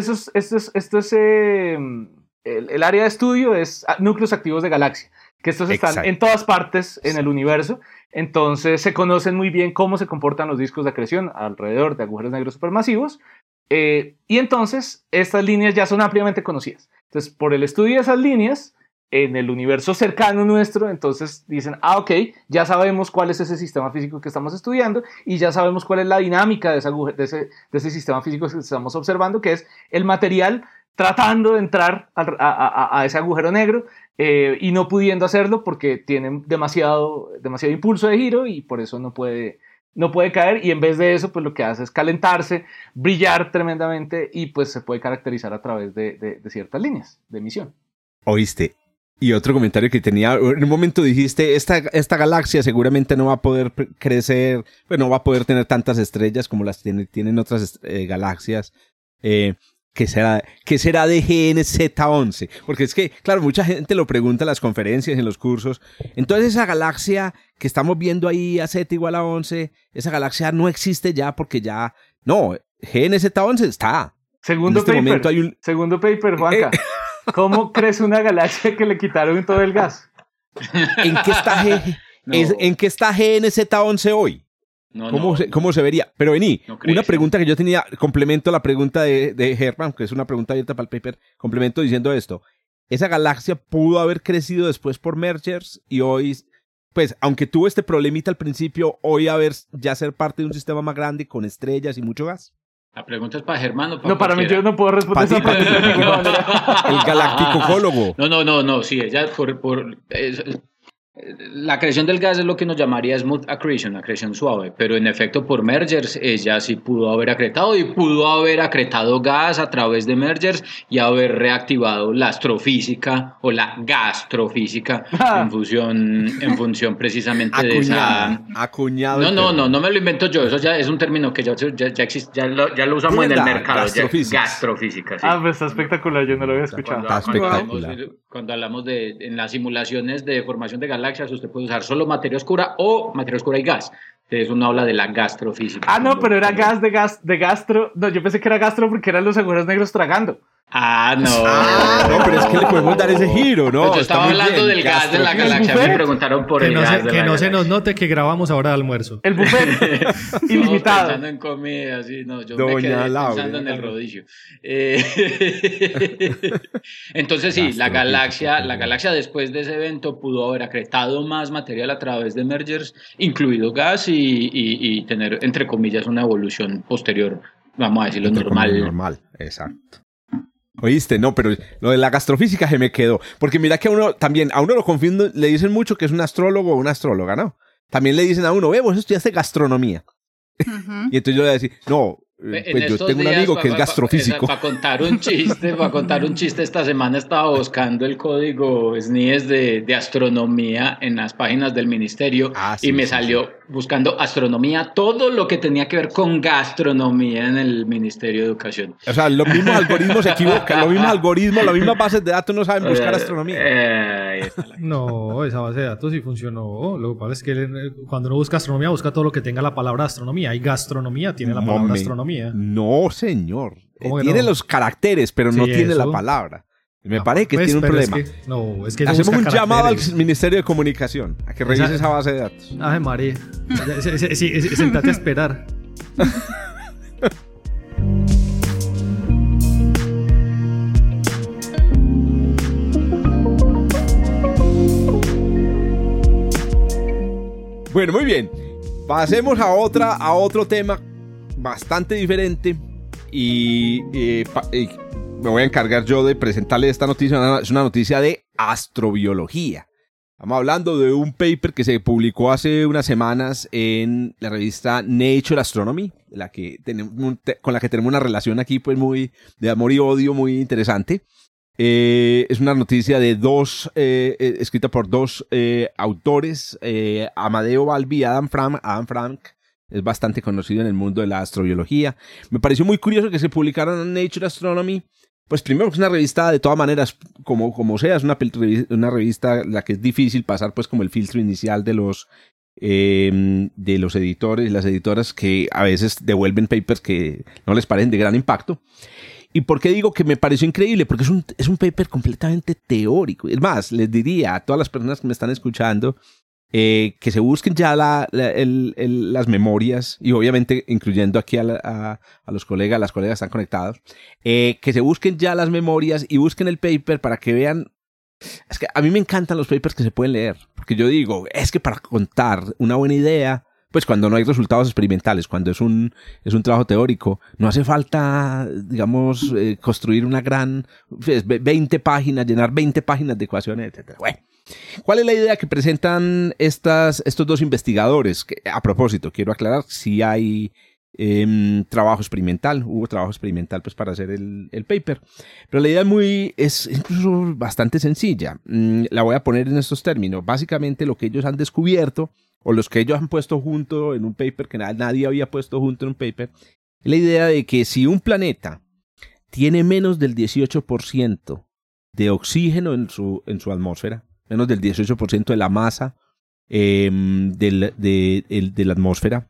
el área de estudio es núcleos activos de galaxia, que estos están en todas partes en el universo, entonces se conocen muy bien cómo se comportan los discos de acreción alrededor de agujeros negros supermasivos, y entonces estas líneas ya son ampliamente conocidas. Entonces, por el estudio de esas líneas, en el universo cercano nuestro, entonces dicen, ok, ya sabemos cuál es ese sistema físico que estamos estudiando y ya sabemos cuál es la dinámica de ese sistema físico que estamos observando, que es el material tratando de entrar a ese agujero negro y no pudiendo hacerlo porque tienen demasiado impulso de giro y por eso no puede caer, y en vez de eso pues lo que hace es calentarse, brillar tremendamente y pues se puede caracterizar a través de ciertas líneas de emisión.
¿Oíste? Y otro comentario que tenía, en un momento dijiste, esta galaxia seguramente no va a poder crecer, pues no va a poder tener tantas estrellas como las tienen otras galaxias. ¿Qué será de GNZ11? Porque es que, claro, mucha gente lo pregunta en las conferencias, en los cursos. Entonces esa galaxia que estamos viendo ahí a Z igual a 11, esa galaxia no existe ya porque ya... No, GNZ11 está.
Segundo paper, Juanca. ¿Cómo crece una galaxia que le quitaron todo el gas?
¿En qué está GNZ11 hoy? ¿Cómo se vería? Pero vení, una pregunta que yo tenía, complemento la pregunta de Germán, que es una pregunta abierta para el paper, complemento diciendo esto. Esa galaxia pudo haber crecido después por mergers y hoy, pues, aunque tuvo este problemita al principio, hoy ya ser parte de un sistema más grande con estrellas y mucho gas.
La pregunta es para Germán o para
No, para mí yo no puedo responder esa pregunta de ninguna manera.
El galacticólogo.
No, sí, ella la acreción del gas es lo que nos llamaría smooth acretion suave, pero en efecto por mergers ella sí pudo haber acretado y pudo haber acretado gas a través de mergers y haber reactivado la astrofísica o la gastrofísica en función precisamente de esa...
Acuñado.
No me lo invento yo, eso ya es un término que ya existe, ya lo usamos en el mercado. Gastrofísica, sí.
Pues está espectacular, yo no lo había escuchado.
Está espectacular.
Cuando hablamos en las simulaciones de formación de galaxias, usted puede usar solo materia oscura o materia oscura y gas. Entonces uno habla de la gastrofísica.
No, pero era gas de gastro. No, yo pensé que era gastro porque eran los agujeros negros tragando.
No, pero es que le podemos dar ese giro, ¿no?
Yo estaba hablando del gas de la galaxia. Me preguntaron por el gas de la galaxia.
Que no se nos note que grabamos ahora de almuerzo.
El buffet ilimitado.
Pensando en comida, sí, no, yo me quedé pensando en el rodicio. Entonces sí, la galaxia después de ese evento pudo haber acretado más material a través de mergers, incluido gas y tener, entre comillas, una evolución posterior, vamos a decirlo,
normal, exacto. ¿Oíste? No, pero lo de la gastrofísica se me quedó. Porque mira que a uno lo confunden, le dicen mucho que es un astrólogo o una astróloga, ¿no? También le dicen a uno, vos estudiaste gastronomía. Y entonces yo le voy a decir, no, pues yo tengo un amigo que es gastrofísico.
Para contar un chiste, esta semana estaba buscando el código SNIES de astronomía en las páginas del ministerio y me salió buscando astronomía, todo lo que tenía que ver con gastronomía en el Ministerio de Educación.
O sea, los mismos algoritmos se equivocan, los mismos algoritmos, las mismas bases de datos no saben buscar astronomía.
No, esa base de datos sí funcionó. Lo que pasa es que cuando uno busca astronomía, busca todo lo que tenga la palabra astronomía. Y gastronomía tiene la palabra astronomía.
No, señor. Tiene los caracteres, pero no tiene la palabra. Me parece que tiene un problema.
Es que
hacemos un llamado al Ministerio de Comunicación a que revise esa base de datos.
Ay, María. Sentate a esperar.
Bueno, muy bien. Pasemos a otro tema bastante diferente y me voy a encargar yo de presentarle esta noticia. Es una noticia de astrobiología. Estamos hablando de un paper que se publicó hace unas semanas en la revista Nature Astronomy, con la que tenemos una relación aquí pues muy de amor y odio muy interesante. Es una noticia de escrita por dos autores, Amadeo Balbi y Adam Frank. Es bastante conocido en el mundo de la astrobiología. Me pareció muy curioso que se publicaran en Nature Astronomy. Pues primero, es una revista de todas maneras, como sea, es una revista la que es difícil pasar pues como el filtro inicial de los editores y las editoras que a veces devuelven papers que no les parecen de gran impacto. ¿Y por qué digo que me pareció increíble? Porque es un paper completamente teórico. Es más, les diría a todas las personas que me están escuchando que se busquen ya las memorias, y obviamente incluyendo aquí a los colegas, las colegas están conectados, que se busquen ya las memorias y busquen el paper para que vean. Es que a mí me encantan los papers que se pueden leer, porque yo digo, es que para contar una buena idea, pues cuando no hay resultados experimentales, cuando es un trabajo teórico, no hace falta, digamos, construir una gran 20 páginas, llenar 20 páginas de ecuaciones, etc. Bueno, ¿cuál es la idea que presentan estos dos investigadores? Que, a propósito, quiero aclarar si hay trabajo experimental, hubo trabajo experimental pues para hacer el paper, pero la idea es incluso bastante sencilla. La voy a poner en estos términos. Básicamente lo que ellos han descubierto, o los que ellos han puesto junto en un paper que nadie había puesto junto en un paper, es la idea de que si un planeta tiene menos del 18% de oxígeno en su atmósfera, menos del 18% de la masa de la atmósfera,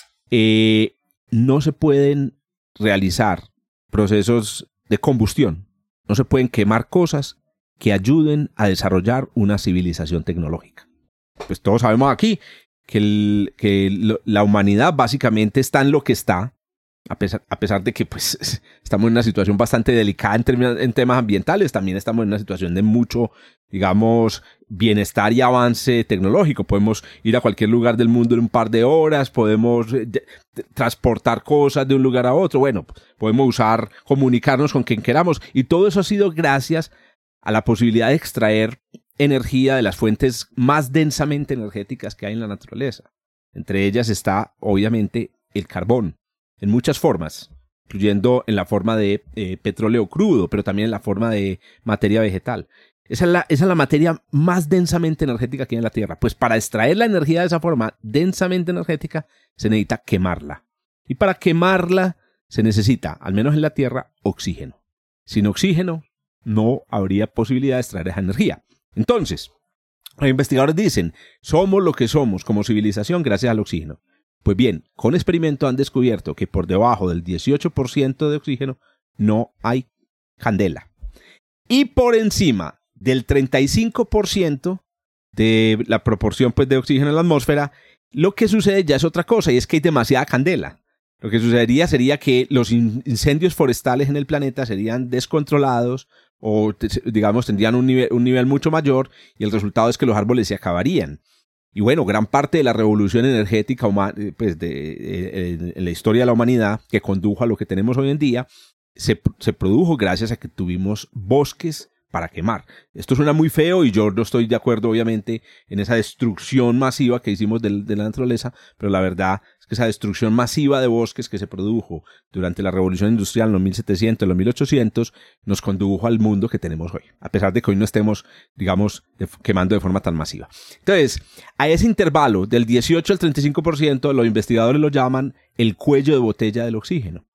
no se pueden realizar procesos de combustión, no se pueden quemar cosas que ayuden a desarrollar una civilización tecnológica. Pues todos sabemos aquí que la humanidad básicamente está en lo que está, a pesar de que pues estamos en una situación bastante delicada en temas ambientales, también estamos en una situación de mucho, digamos, bienestar y avance tecnológico. Podemos ir a cualquier lugar del mundo en un par de horas, podemos transportar cosas de un lugar a otro, bueno, podemos comunicarnos con quien queramos, y todo eso ha sido gracias a la posibilidad de extraer energía de las fuentes más densamente energéticas que hay en la naturaleza. Entre ellas está, obviamente, el carbón, en muchas formas, incluyendo en la forma de petróleo crudo, pero también en la forma de materia vegetal. Esa es la materia más densamente energética que hay en la Tierra. Pues para extraer la energía de esa forma densamente energética se necesita quemarla. Y para quemarla se necesita, al menos en la Tierra, oxígeno. Sin oxígeno no habría posibilidad de extraer esa energía. Entonces, los investigadores dicen, somos lo que somos como civilización gracias al oxígeno. Pues bien, con experimento han descubierto que por debajo del 18% de oxígeno no hay candela. Y por encima del 35% de la proporción pues, de oxígeno en la atmósfera, lo que sucede ya es otra cosa, y es que hay demasiada candela. Lo que sucedería sería que los incendios forestales en el planeta serían descontrolados o, digamos, tendrían un nivel mucho mayor, y el resultado es que los árboles se acabarían. Y bueno, gran parte de la revolución energética pues en la historia de la humanidad que condujo a lo que tenemos hoy en día se produjo gracias a que tuvimos bosques para quemar. Esto suena muy feo y yo no estoy de acuerdo obviamente en esa destrucción masiva que hicimos de la naturaleza, pero la verdad es que esa destrucción masiva de bosques que se produjo durante la Revolución Industrial en los 1700, en los 1800, nos condujo al mundo que tenemos hoy, a pesar de que hoy no estemos, digamos, quemando de forma tan masiva. Entonces, a ese intervalo del 18 al 35%, los investigadores lo llaman el cuello de botella del oxígeno.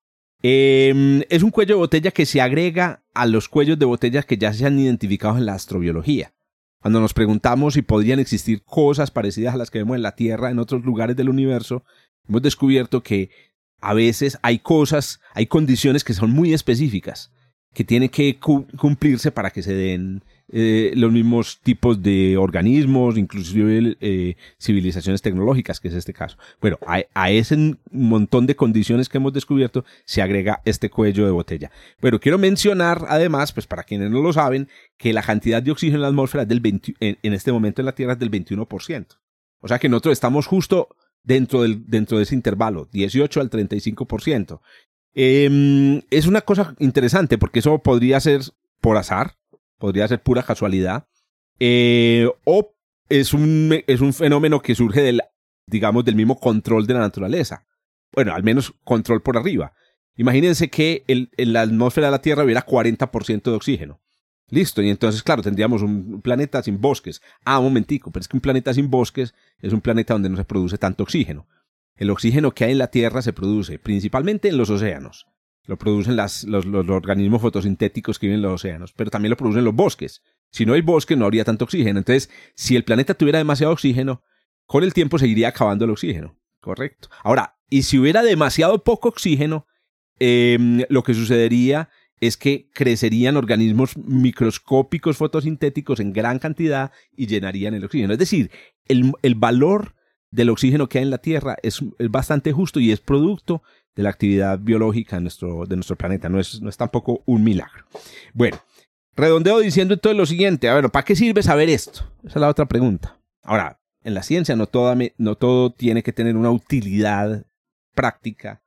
Es un cuello de botella que se agrega a los cuellos de botella que ya se han identificado en la astrobiología. Cuando nos preguntamos si podrían existir cosas parecidas a las que vemos en la Tierra en otros lugares del universo, hemos descubierto que a veces hay condiciones que son muy específicas, que tienen que cumplirse para que se den los mismos tipos de organismos, inclusive civilizaciones tecnológicas, que es este caso. Bueno, a ese montón de condiciones que hemos descubierto se agrega este cuello de botella. Bueno, quiero mencionar además, pues para quienes no lo saben, que la cantidad de oxígeno en la atmósfera en este momento en la Tierra es del 21%. O sea que nosotros estamos justo dentro de ese intervalo, 18 al 35%. Es una cosa interesante porque eso podría ser por azar, podría ser pura casualidad, o es un fenómeno que surge del mismo control de la naturaleza. Bueno, al menos control por arriba. Imagínense que en la atmósfera de la Tierra hubiera 40% de oxígeno. Listo, y entonces, claro, tendríamos un planeta sin bosques. Un momentico, pero es que un planeta sin bosques es un planeta donde no se produce tanto oxígeno. El oxígeno que hay en la Tierra se produce principalmente en los océanos. Lo producen los organismos fotosintéticos que viven en los océanos, pero también lo producen los bosques. Si no hay bosque, no habría tanto oxígeno. Entonces, si el planeta tuviera demasiado oxígeno, con el tiempo seguiría acabando el oxígeno. Correcto. Ahora, y si hubiera demasiado poco oxígeno, lo que sucedería es que crecerían organismos microscópicos fotosintéticos en gran cantidad y llenarían el oxígeno. Es decir, el valor del oxígeno que hay en la Tierra es bastante justo y es producto de la actividad biológica de nuestro planeta. No es tampoco un milagro. Bueno, redondeo diciendo entonces lo siguiente. A ver, ¿para qué sirve saber esto? Esa es la otra pregunta. Ahora, en la ciencia no todo tiene que tener una utilidad práctica,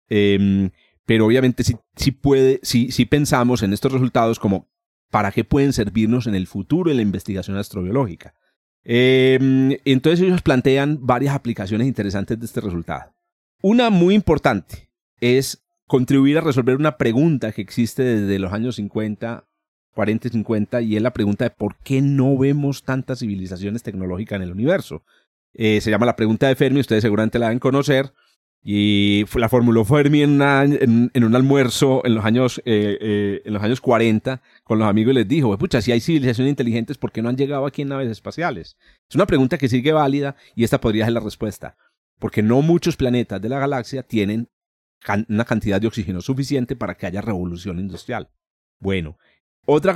pero obviamente sí pensamos en estos resultados como para qué pueden servirnos en el futuro en la investigación astrobiológica. Entonces ellos plantean varias aplicaciones interesantes de este resultado. Una muy importante es contribuir a resolver una pregunta que existe desde los años 40 y 50, y es la pregunta de por qué no vemos tantas civilizaciones tecnológicas en el universo. Se llama la pregunta de Fermi, ustedes seguramente la deben conocer, y la formuló Fermi en un almuerzo en los años 40 con los amigos y les dijo, pucha, si hay civilizaciones inteligentes, ¿por qué no han llegado aquí en naves espaciales? Es una pregunta que sigue válida y esta podría ser la respuesta. Porque no muchos planetas de la galaxia tienen una cantidad de oxígeno suficiente para que haya revolución industrial. Bueno, otra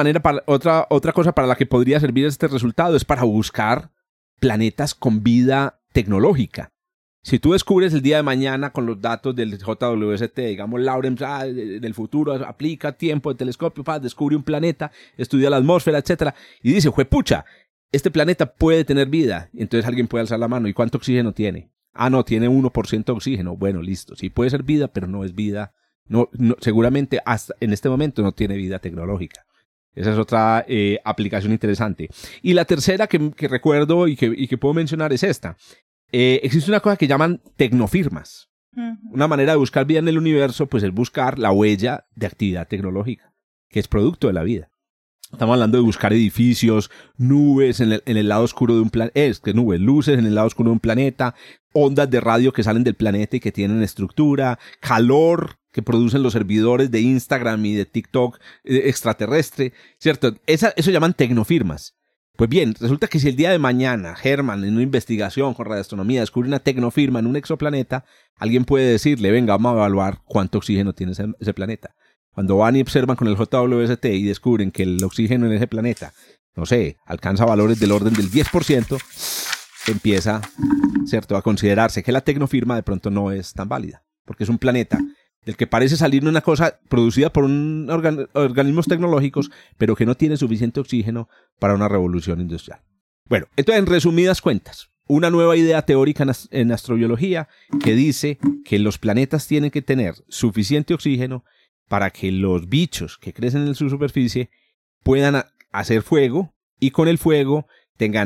cosa para la que podría servir este resultado es para buscar planetas con vida tecnológica. Si tú descubres el día de mañana con los datos del JWST, digamos, Lawrence del futuro, aplica tiempo de telescopio, descubre un planeta, estudia la atmósfera, etc. Y dice, juepucha, este planeta puede tener vida. Entonces alguien puede alzar la mano. ¿Y cuánto oxígeno tiene? No, tiene 1% de oxígeno. Bueno, listo. Sí puede ser vida, pero no es vida. No, seguramente hasta en este momento no tiene vida tecnológica. Esa es otra aplicación interesante. Y la tercera que recuerdo y que puedo mencionar es esta. Existe una cosa que llaman tecnofirmas. Una manera de buscar vida en el universo, pues es buscar la huella de actividad tecnológica, que es producto de la vida. Estamos hablando de buscar edificios, nubes en el lado oscuro de un planeta, luces en el lado oscuro de un planeta, ondas de radio que salen del planeta y que tienen estructura, calor que producen los servidores de Instagram y de TikTok extraterrestre, ¿cierto? Eso llaman tecnofirmas. Pues bien, resulta que si el día de mañana Herman en una investigación con radioastronomía descubre una tecnofirma en un exoplaneta, alguien puede decirle, venga, vamos a evaluar cuánto oxígeno tiene ese planeta. Cuando van y observan con el JWST y descubren que el oxígeno en ese planeta, no sé, alcanza valores del orden del 10%, empieza, ¿cierto?, a considerarse que la tecnofirma de pronto no es tan válida, porque es un planeta del que parece salir una cosa producida por organismos tecnológicos, pero que no tiene suficiente oxígeno para una revolución industrial. Bueno, entonces, en resumidas cuentas, una nueva idea teórica en astrobiología que dice que los planetas tienen que tener suficiente oxígeno para que los bichos que crecen en su superficie puedan hacer fuego y con el fuego tengan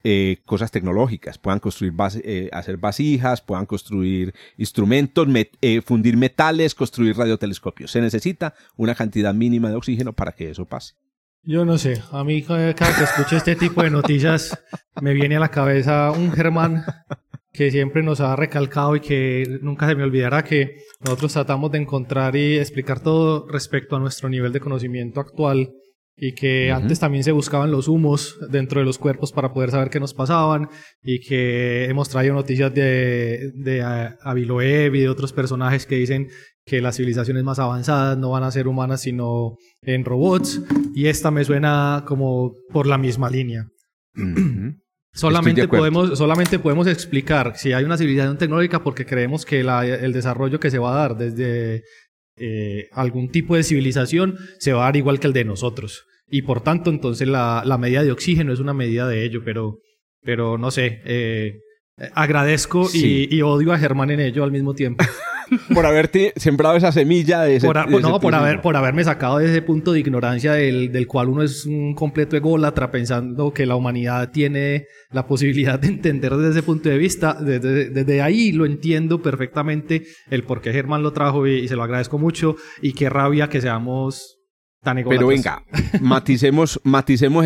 cosas tecnológicas, puedan construir hacer vasijas, puedan construir instrumentos, fundir metales, construir radiotelescopios. Se necesita una cantidad mínima de oxígeno para que eso pase.
Yo no sé, a mí cada que escucho este tipo de noticias me viene a la cabeza un Germán que siempre nos ha recalcado y que nunca se me olvidará que nosotros tratamos de encontrar y explicar todo respecto a nuestro nivel de conocimiento actual y que antes también se buscaban los humos dentro de los cuerpos para poder saber qué nos pasaban y que hemos traído noticias de Aviloev y de otros personajes que dicen que las civilizaciones más avanzadas no van a ser humanas sino en robots y esta me suena como por la misma línea. Solamente podemos explicar si hay una civilización tecnológica porque creemos que el desarrollo que se va a dar desde algún tipo de civilización se va a dar igual que el de nosotros y por tanto entonces la medida de oxígeno es una medida de ello, pero no sé, agradezco y odio a Germán en ello al mismo tiempo.
Por haberte sembrado esa semilla de ese,
por haberme sacado de ese punto de ignorancia del cual uno es un completo ególatra pensando que la humanidad tiene la posibilidad de entender desde ese punto de vista. Desde ahí lo entiendo perfectamente el por qué Germán lo trajo y se lo agradezco mucho y qué rabia que seamos tan ególatras.
Pero venga, maticemos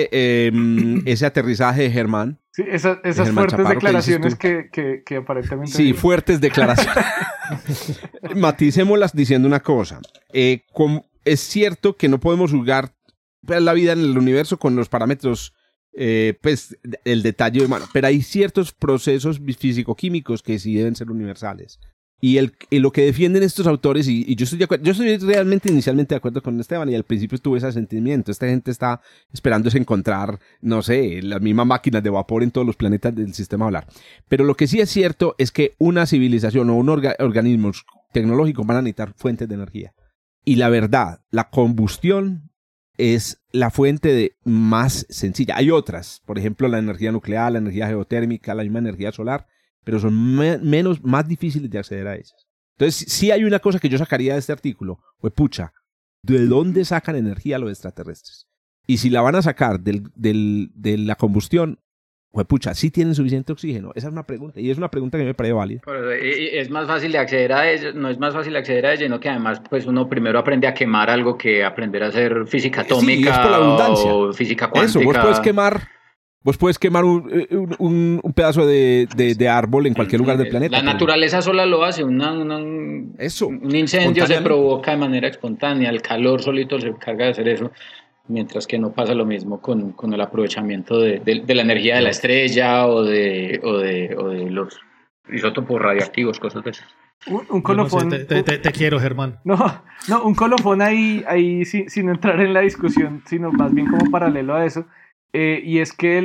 ese aterrizaje de Germán.
Sí, esas fuertes Chaparro, declaraciones que aparentemente...
Sí, fuertes declaraciones. Maticémoslas diciendo una cosa. Es cierto que no podemos juzgar la vida en el universo con los parámetros, pues, el detalle humano, pero hay ciertos procesos físico-químicos que sí deben ser universales. Y lo que defienden estos autores, y yo estoy de acuerdo, yo estoy realmente inicialmente de acuerdo con Esteban, y al principio tuve ese sentimiento. Esta gente está esperando encontrar, no sé, las mismas máquinas de vapor en todos los planetas del sistema solar. Pero lo que sí es cierto es que una civilización o un organismo tecnológico van a necesitar fuentes de energía. Y la verdad, la combustión es la fuente más sencilla. Hay otras, por ejemplo, la energía nuclear, la energía geotérmica, la misma energía solar, pero son más difíciles de acceder a ellas. Entonces, sí hay una cosa que yo sacaría de este artículo, pues pucha, ¿de dónde sacan energía los extraterrestres? Y si la van a sacar de la combustión, pues pucha, ¿sí tienen suficiente oxígeno? Esa es una pregunta, y es una pregunta que me parece válida.
Pero es más fácil de acceder a ello, no es más fácil de acceder a ello, sino que además pues uno primero aprende a quemar algo que aprender a hacer física atómica,
es por la abundancia.
O física cuántica.
Eso, vos puedes quemar un pedazo de árbol en cualquier lugar del planeta.
La naturaleza sola lo hace. Un incendio se provoca de manera espontánea. El calor solito se encarga de hacer eso. Mientras que no pasa lo mismo con el aprovechamiento de la energía de la estrella o de los isótopos radioactivos, cosas de esas.
Un colofón.
No sé, te quiero, Germán.
No, un colofón ahí sin entrar en la discusión, sino más bien como paralelo a eso. Y es que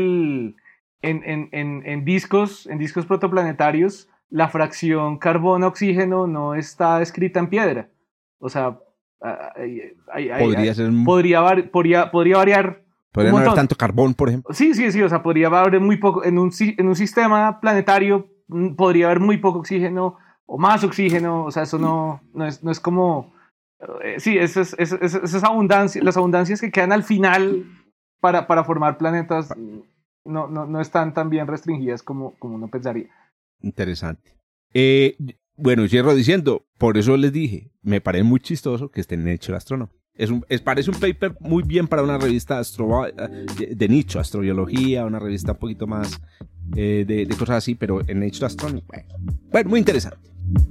en discos protoplanetarios la fracción carbono-oxígeno no está escrita en piedra. O sea, podría variar.
Podría no haber tanto carbón, por ejemplo.
Sí, o sea, podría haber muy poco. En un sistema planetario podría haber muy poco oxígeno o más oxígeno. O sea, eso no es como... sí, esas abundancias, las abundancias que quedan al final para formar planetas no están tan bien restringidas como uno pensaría.
Interesante. Bueno, cierro diciendo, por eso les dije, me parece muy chistoso que esté en Nature Astronomy. Parece un paper muy bien para una revista de nicho, astrobiología, una revista un poquito más de cosas así, pero en Nature Astronomy, bueno, muy interesante.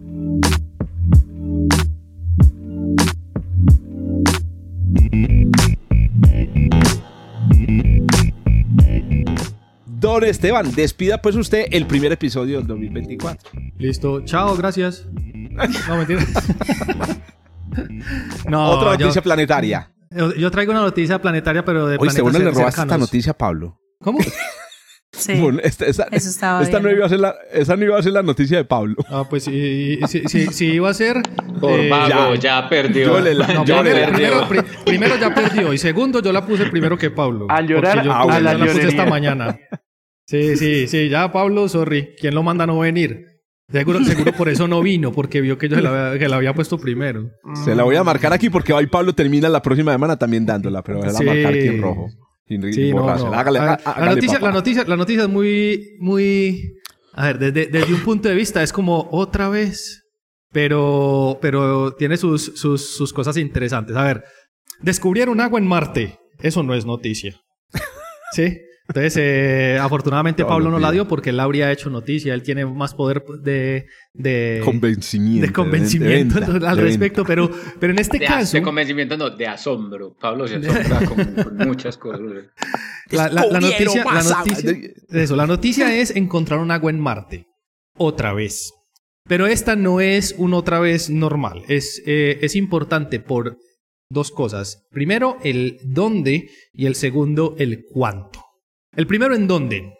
Don Esteban, despida pues usted el primer episodio del 2024.
Listo, chao, gracias. No, mentira. No,
otra noticia planetaria.
Yo traigo una noticia planetaria, pero de planetas
cercanos.
Oye,
le robaste esta noticia a Pablo.
¿Cómo?
Sí, bueno, eso estaba
esta no iba a ser la noticia de Pablo.
Ah, pues si iba a ser...
Por vago, ya perdió.
Primero ya perdió. Y segundo, yo la puse primero que Pablo.
A llorar,
yo la puse esta mañana. Sí, ya Pablo, sorry. ¿Quién lo manda a no venir? Seguro por eso no vino, porque vio que yo que la había puesto primero.
Se la voy a marcar aquí porque hoy Pablo termina la próxima semana también dándola, pero se la voy a marcar aquí en rojo.
Sí, no. La noticia es muy... A ver, desde un punto de vista es como otra vez, pero tiene sus cosas interesantes. A ver, descubrieron agua en Marte. Eso no es noticia. ¿Sí? Entonces, afortunadamente Pablo no la dio porque él la habría hecho noticia. Él tiene más poder de convencimiento al respecto, pero en este caso...
De convencimiento no, de asombro. Pablo se asombra con muchas cosas.
La noticia es encontrar un agua en Marte. Otra vez. Pero esta no es un otra vez normal. Es importante por dos cosas. Primero, el dónde, y el segundo, el cuánto. El primero, ¿en dónde?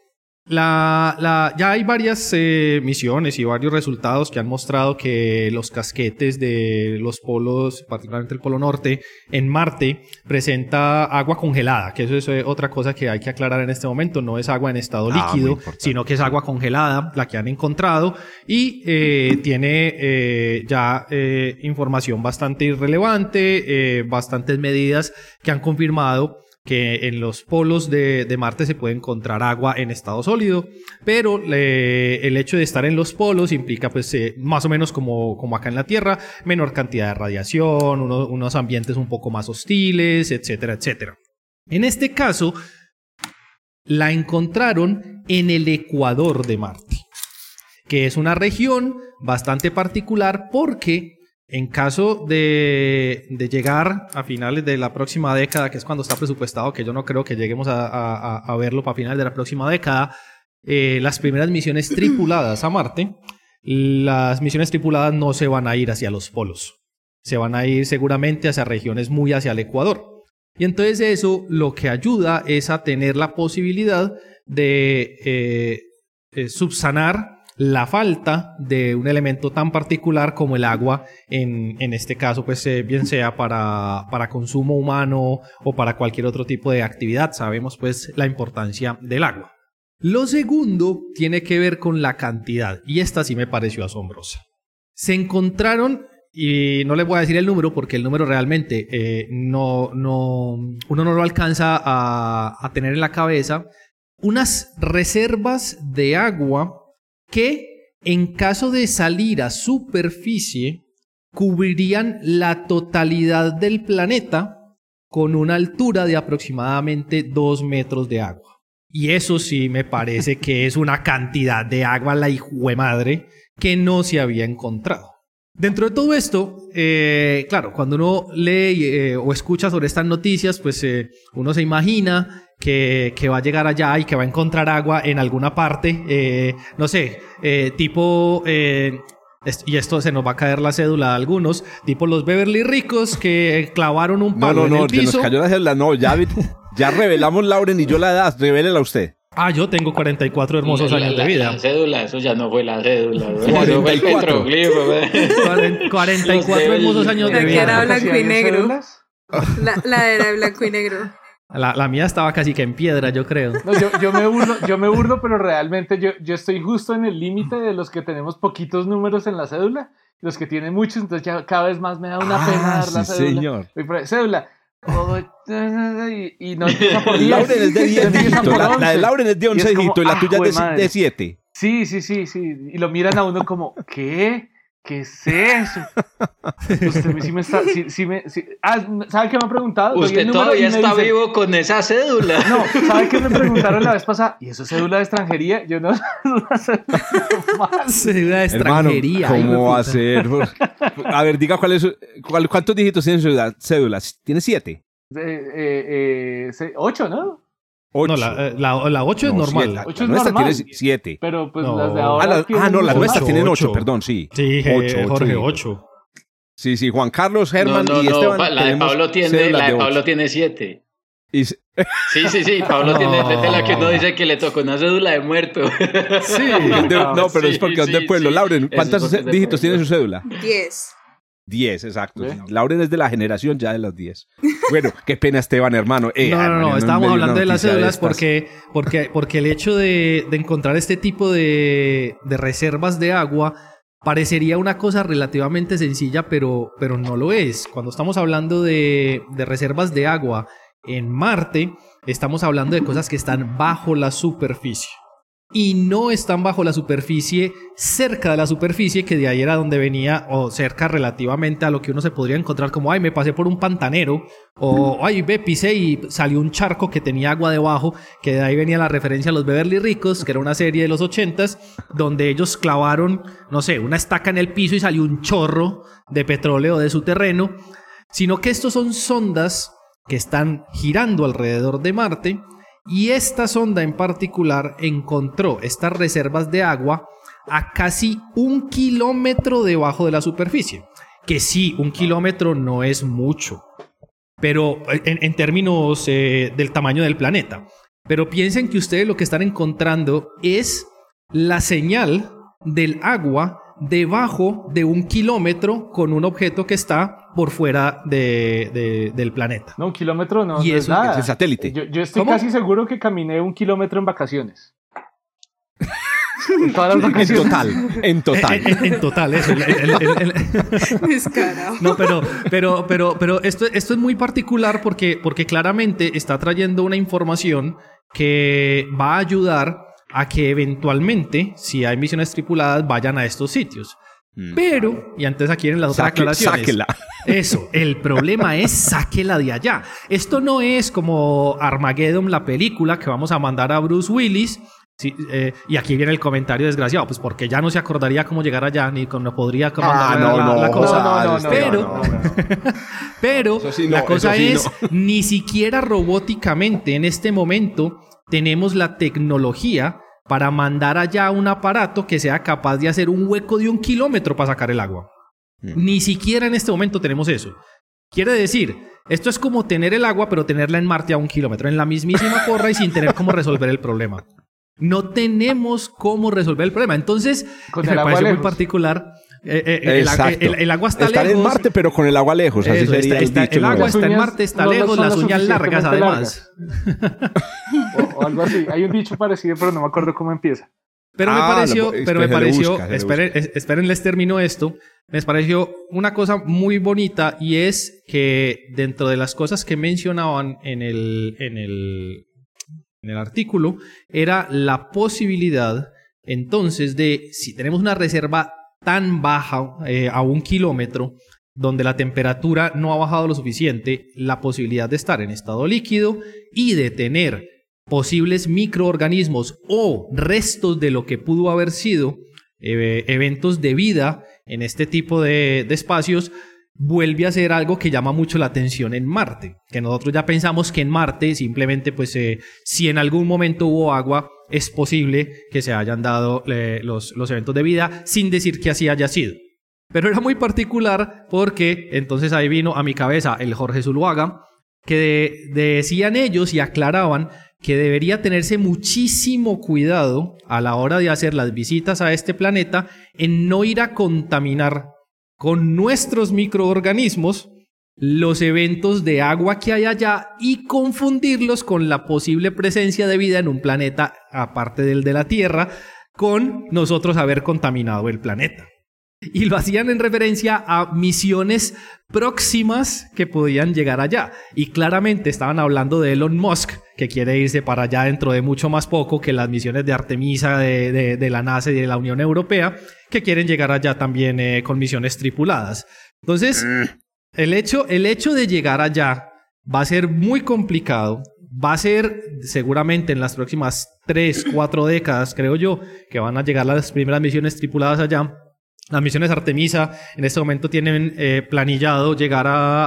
Ya hay varias misiones y varios resultados que han mostrado que los casquetes de los polos, particularmente el Polo Norte, en Marte, presenta agua congelada, que eso es otra cosa que hay que aclarar en este momento. No es agua en estado líquido, sino que es agua congelada, la que han encontrado, y tiene información bastante relevante, bastantes medidas que han confirmado que en los polos de Marte se puede encontrar agua en estado sólido, pero el hecho de estar en los polos implica pues más o menos como acá en la Tierra, menor cantidad de radiación, unos ambientes un poco más hostiles, etcétera, etcétera. En este caso, la encontraron en el ecuador de Marte, que es una región bastante particular porque en caso de llegar a finales de la próxima década, que es cuando está presupuestado, que yo no creo que lleguemos a verlo para finales de la próxima década, las primeras misiones tripuladas a Marte, las misiones tripuladas no se van a ir hacia los polos. Se van a ir seguramente hacia regiones muy hacia el Ecuador. Y entonces eso lo que ayuda es a tener la posibilidad de subsanar la falta de un elemento tan particular como el agua, en este caso, pues bien sea para consumo humano o para cualquier otro tipo de actividad. Sabemos pues la importancia del agua. Lo segundo tiene que ver con la cantidad, y esta sí me pareció asombrosa. Se encontraron, y no les voy a decir el número porque el número realmente uno no lo alcanza a tener en la cabeza, unas reservas de agua que en caso de salir a superficie cubrirían la totalidad del planeta con una altura de aproximadamente 2 metros de agua. Y eso sí me parece que es una cantidad de agua, la hijuemadre, que no se había encontrado. Dentro de todo esto, claro, cuando uno lee o escucha sobre estas noticias, pues uno se imagina que va a llegar allá y que va a encontrar agua en alguna parte, no sé, tipo, y esto se nos va a caer la cédula a algunos, tipo los Beverly ricos que clavaron un palo en el piso.
No, se nos cayó la cédula, no, ya revelamos, Lauren, y yo la edad, revélela usted.
Yo tengo 44 hermosos años de vida.
La cédula, eso ya no fue la cédula. 44.
44 hermosos años de vida.
La que era blanco y negro. La era blanco y negro.
La mía estaba casi que en piedra, yo creo.
No, yo me burlo, pero realmente yo estoy justo en el límite de los que tenemos poquitos números en la cédula. Los que tienen muchos, entonces ya cada vez más me da una pena dar la cédula.
Señor.
Cédula. Y no empieza por 10.
Lauren es de 10 dígitos. La de Lauren es de 11 dígitos y la tuya es de 7.
Sí. Y lo miran a uno como, ¿qué? ¿Qué es eso? Usted sí me está... ¿Sabe qué me han preguntado?
Usted todavía está vivo con esa cédula.
No, ¿sabe qué me preguntaron la vez pasada? ¿Y eso es cédula de extranjería? Yo no...
Cédula de extranjería.
Hermano, ¿cómo va a ser? A ver, diga ¿cuántos dígitos tiene su cédula? ¿Tiene 7?
8, ¿no?
8.
No, la 8 es normal.
La 8 es normal.
Tiene 7.
Pero pues las de ahora...
las nuestras tienen 8, perdón, sí.
Sí, Jorge, 8.
Sí, Juan Carlos, Germán y Esteban.
La de Pablo tiene 7. Sí, Pablo tiene de la que uno dice que le tocó una cédula de muerto.
Sí.
No, pero es porque es de pueblo. Lauren, ¿cuántos dígitos tiene su cédula?
10.
10, exacto. ¿Sí? Lauren es de la generación ya de los 10. Bueno, qué pena, Esteban, hermano.
No, estábamos hablando de las cédulas porque el hecho de encontrar este tipo de reservas de agua parecería una cosa relativamente sencilla, pero no lo es. Cuando estamos hablando de reservas de agua En Marte estamos hablando de cosas que están bajo la superficie. Y no están bajo la superficie, cerca de la superficie, que de ahí era donde venía, o cerca relativamente a lo que uno se podría encontrar como, ay, me pasé por un pantanero, o ay, pisé y salió un charco que tenía agua debajo, que de ahí venía la referencia a los Beverly Ricos, que era una serie de los 80s, donde ellos clavaron, no sé, una estaca en el piso y salió un chorro de petróleo de su terreno, sino que estos son sondas que están girando alrededor de Marte. Y esta sonda en particular encontró estas reservas de agua a casi 1 kilómetro debajo de la superficie. Que sí, 1 kilómetro no es mucho, pero en términos del tamaño del planeta. Pero piensen que ustedes lo que están encontrando es la señal del agua debajo de 1 kilómetro con un objeto que está por fuera del planeta.
No, 1 kilómetro no,
y
no es nada.
Es el satélite.
Yo estoy casi seguro que caminé 1 kilómetro en vacaciones. En todas las vacaciones.
En total.
En total, eso.
Descarado.
No, pero esto es muy particular porque claramente está trayendo una información que va a ayudar a que eventualmente, si hay misiones tripuladas, vayan a estos sitios. Pero, y antes aquí en las otras aclaraciones.
Sáquela.
Eso, el problema es sáquela de allá. Esto no es como Armageddon, la película que vamos a mandar a Bruce Willis. Sí, y aquí viene el comentario desgraciado, pues porque ya no se acordaría cómo llegar allá, ni cómo podría mandar la cosa. Pero la cosa es, ni siquiera robóticamente en este momento tenemos la tecnología para mandar allá un aparato que sea capaz de hacer un hueco de 1 kilómetro para sacar el agua. Ni siquiera en este momento tenemos eso. Quiere decir, esto es como tener el agua, pero tenerla en Marte a 1 kilómetro, en la mismísima porra y sin tener cómo resolver el problema. No tenemos cómo resolver el problema. Entonces, me parece muy particular. El agua está lejos.
En Marte, pero con el agua lejos. Así sería
el agua está en Marte, está lejos, las uñas largas además.
O algo así. Hay un dicho parecido, pero no me acuerdo cómo empieza.
Pero me pareció, esperen, les termino esto. Me pareció una cosa muy bonita y es que dentro de las cosas que mencionaban en el artículo era la posibilidad entonces de, si tenemos una reserva tan baja a 1 kilómetro, donde la temperatura no ha bajado lo suficiente, la posibilidad de estar en estado líquido y de tener posibles microorganismos o restos de lo que pudo haber sido eventos de vida en este tipo de espacios, vuelve a ser algo que llama mucho la atención en Marte. Que nosotros ya pensamos que en Marte simplemente, pues, si en algún momento hubo agua, es posible que se hayan dado los eventos de vida, sin decir que así haya sido. Pero era muy particular porque entonces ahí vino a mi cabeza el Jorge Zuluaga, que decían ellos y aclaraban que debería tenerse muchísimo cuidado a la hora de hacer las visitas a este planeta en no ir a contaminar con nuestros microorganismos los eventos de agua que hay allá y confundirlos con la posible presencia de vida en un planeta aparte del de la Tierra, con nosotros haber contaminado el planeta. Y lo hacían en referencia a misiones próximas que podían llegar allá. Y claramente estaban hablando de Elon Musk, que quiere irse para allá dentro de mucho más poco que las misiones de Artemisa de la NASA y de la Unión Europea, que quieren llegar allá también con misiones tripuladas. Entonces, el hecho de llegar allá va a ser muy complicado. Va a ser seguramente en las próximas 3-4 décadas, creo yo, que van a llegar las primeras misiones tripuladas allá. Las misiones Artemisa en este momento tienen planillado llegar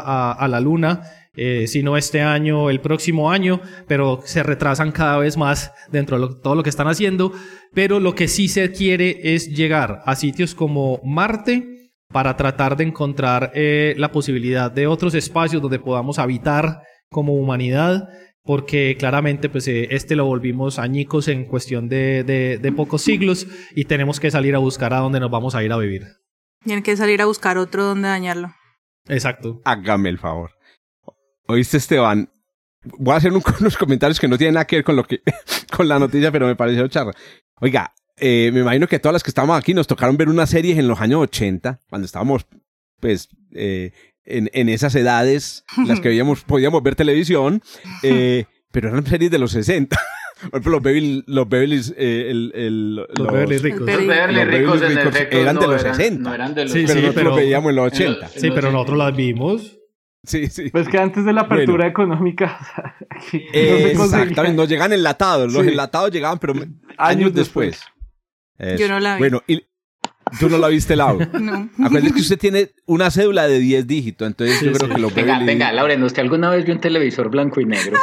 a la Luna, si no este año, el próximo año, pero se retrasan cada vez más dentro de todo lo que están haciendo. Pero lo que sí se quiere es llegar a sitios como Marte para tratar de encontrar la posibilidad de otros espacios donde podamos habitar como humanidad. Porque claramente pues lo volvimos añicos en cuestión de pocos siglos y tenemos que salir a buscar a dónde nos vamos a ir a vivir.
Tienen que salir a buscar otro donde dañarlo.
Exacto.
Hágame el favor. ¿Oíste, Esteban? Voy a hacer unos comentarios que no tienen nada que ver con la noticia, pero me pareció charra. Oiga, me imagino que todas las que estamos aquí nos tocaron ver una serie en los años 80, cuando estábamos pues en esas edades, las que podíamos ver televisión, pero eran series de los 60. Por ejemplo, los Beverly Ricos.
Los Beverly Ricos
eran de los 60.
No eran de los
pero nosotros los veíamos en los 80.
Sí, pero nosotros las vimos.
Sí.
Pues que antes de la apertura económica, aquí
exactamente, nos llegan enlatados. Los enlatados llegaban, pero años después.
Yo no la vi.
Bueno, y ¿tú no la viste, Lau?
No.
Acuérdate que usted tiene una cédula de 10 dígitos, entonces yo creo que lo
Venga, Lauren, ¿usted alguna vez vio un televisor blanco y negro?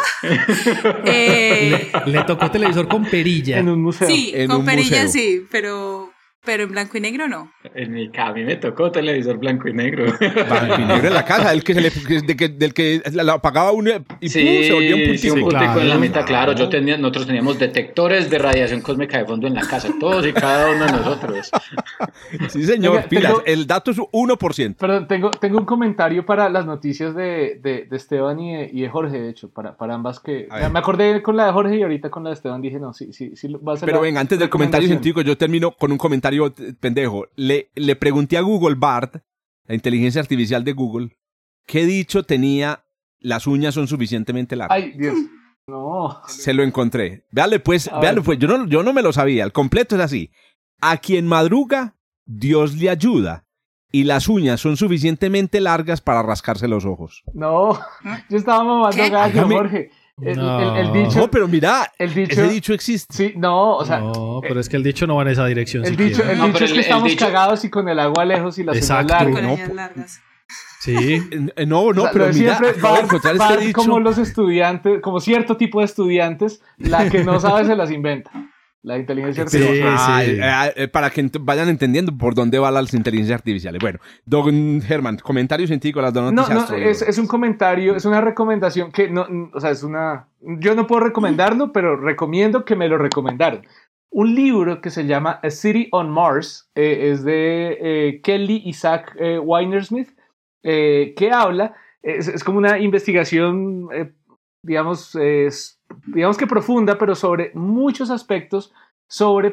Le tocó televisor con perilla.
En un museo.
Sí, con perilla sí, pero en blanco y negro no.
A mí me tocó televisor blanco y negro.
Blanco y negro en la casa, del que la apagaba uno y se volvía un puntico.
Sí, un puntico en la mitad, claro. Nosotros teníamos detectores de radiación cósmica de fondo en la casa, todos y cada uno de nosotros.
Sí, señor, pilas. El dato es 1%.
Perdón, tengo un comentario para las noticias de Esteban y de Jorge, de hecho, para ambas que... Me acordé con la de Jorge y ahorita con la de Esteban dije, no, sí va a ser.
Pero venga, antes del comentario científico, yo termino con un comentario pendejo. Le pregunté a Google Bard, la inteligencia artificial de Google, ¿qué dicho tenía las uñas son suficientemente largas?
Ay, Dios. No.
Se lo encontré. Véale pues. Yo no me lo sabía. El completo es así. A quien madruga, Dios le ayuda. Y las uñas son suficientemente largas para rascarse los ojos.
No. Yo estaba mamando gallo, Jorge. El dicho,
no, pero mira, ese dicho existe.
Sí, no, o sea.
No, pero es que el dicho no va en esa dirección.
El dicho es que estamos cagados y con el agua lejos y las uñas largas.
Sí.
No,
o sea,
pero mira,
siempre va como los estudiantes, como cierto tipo de estudiantes, la que no sabe se las inventa. La inteligencia artificial.
Sí. Para que vayan entendiendo por dónde van las inteligencias artificiales. Bueno, don Germán, comentario científico, las dos noticias.
No, es un comentario, es una recomendación que no, o sea, yo no puedo recomendarlo, pero recomiendo que me lo recomendaron. Un libro que se llama A City on Mars, es de Kelly Isaac Weinersmith, que habla, es como una investigación, digamos que profunda, pero sobre muchos aspectos, sobre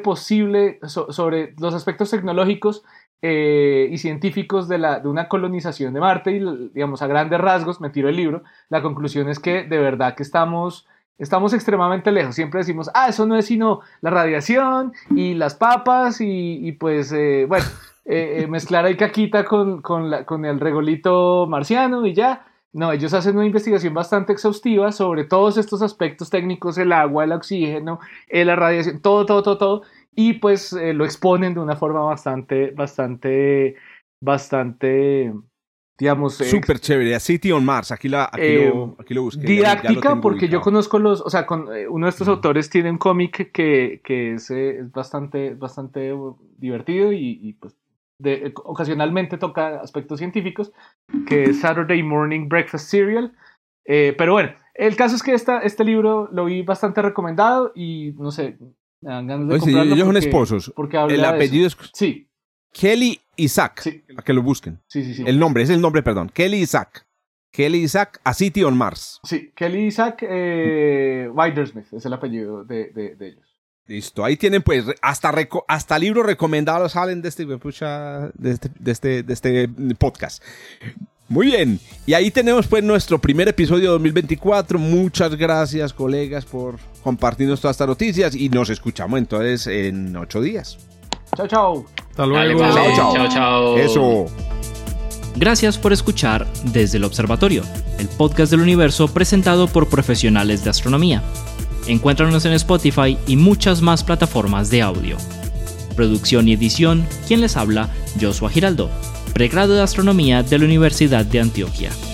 los aspectos tecnológicos y científicos de una colonización de Marte, y digamos a grandes rasgos, me tiro el libro, la conclusión es que de verdad que estamos extremadamente lejos. Siempre decimos, eso no es sino la radiación y las papas y pues, bueno, mezclar ahí caquita con el regolito marciano y ya. No, ellos hacen una investigación bastante exhaustiva sobre todos estos aspectos técnicos, el agua, el oxígeno, la radiación, todo, y pues lo exponen de una forma bastante, digamos...
Súper chévere, A City on Mars, aquí lo busqué.
Didáctica,
ya
porque yo conozco uno de estos autores tiene un cómic que es bastante divertido y pues ocasionalmente toca aspectos científicos, que es Saturday Morning Breakfast Cereal, pero bueno, el caso es que este libro lo vi bastante recomendado y no sé, me dan ganas de comprarlo.
Ellos son esposos, el apellido es Kelly Isaac, a que lo busquen.
Sí.
El nombre, perdón, Kelly Isaac, A City on Mars.
Sí, Kelly Isaac Weinersmith es el apellido de ellos.
Listo, ahí tienen pues hasta libros recomendados salen de este podcast. Muy bien, y ahí tenemos pues nuestro primer episodio de 2024. Muchas gracias, colegas, por compartirnos todas estas noticias y nos escuchamos entonces en 8 días.
Chao.
Hasta luego.
Chao.
Eso.
Gracias por escuchar Desde el Observatorio, el podcast del universo presentado por profesionales de astronomía. Encuéntranos en Spotify y muchas más plataformas de audio. Producción y edición, quien les habla, Joshua Giraldo, pregrado de Astronomía de la Universidad de Antioquia.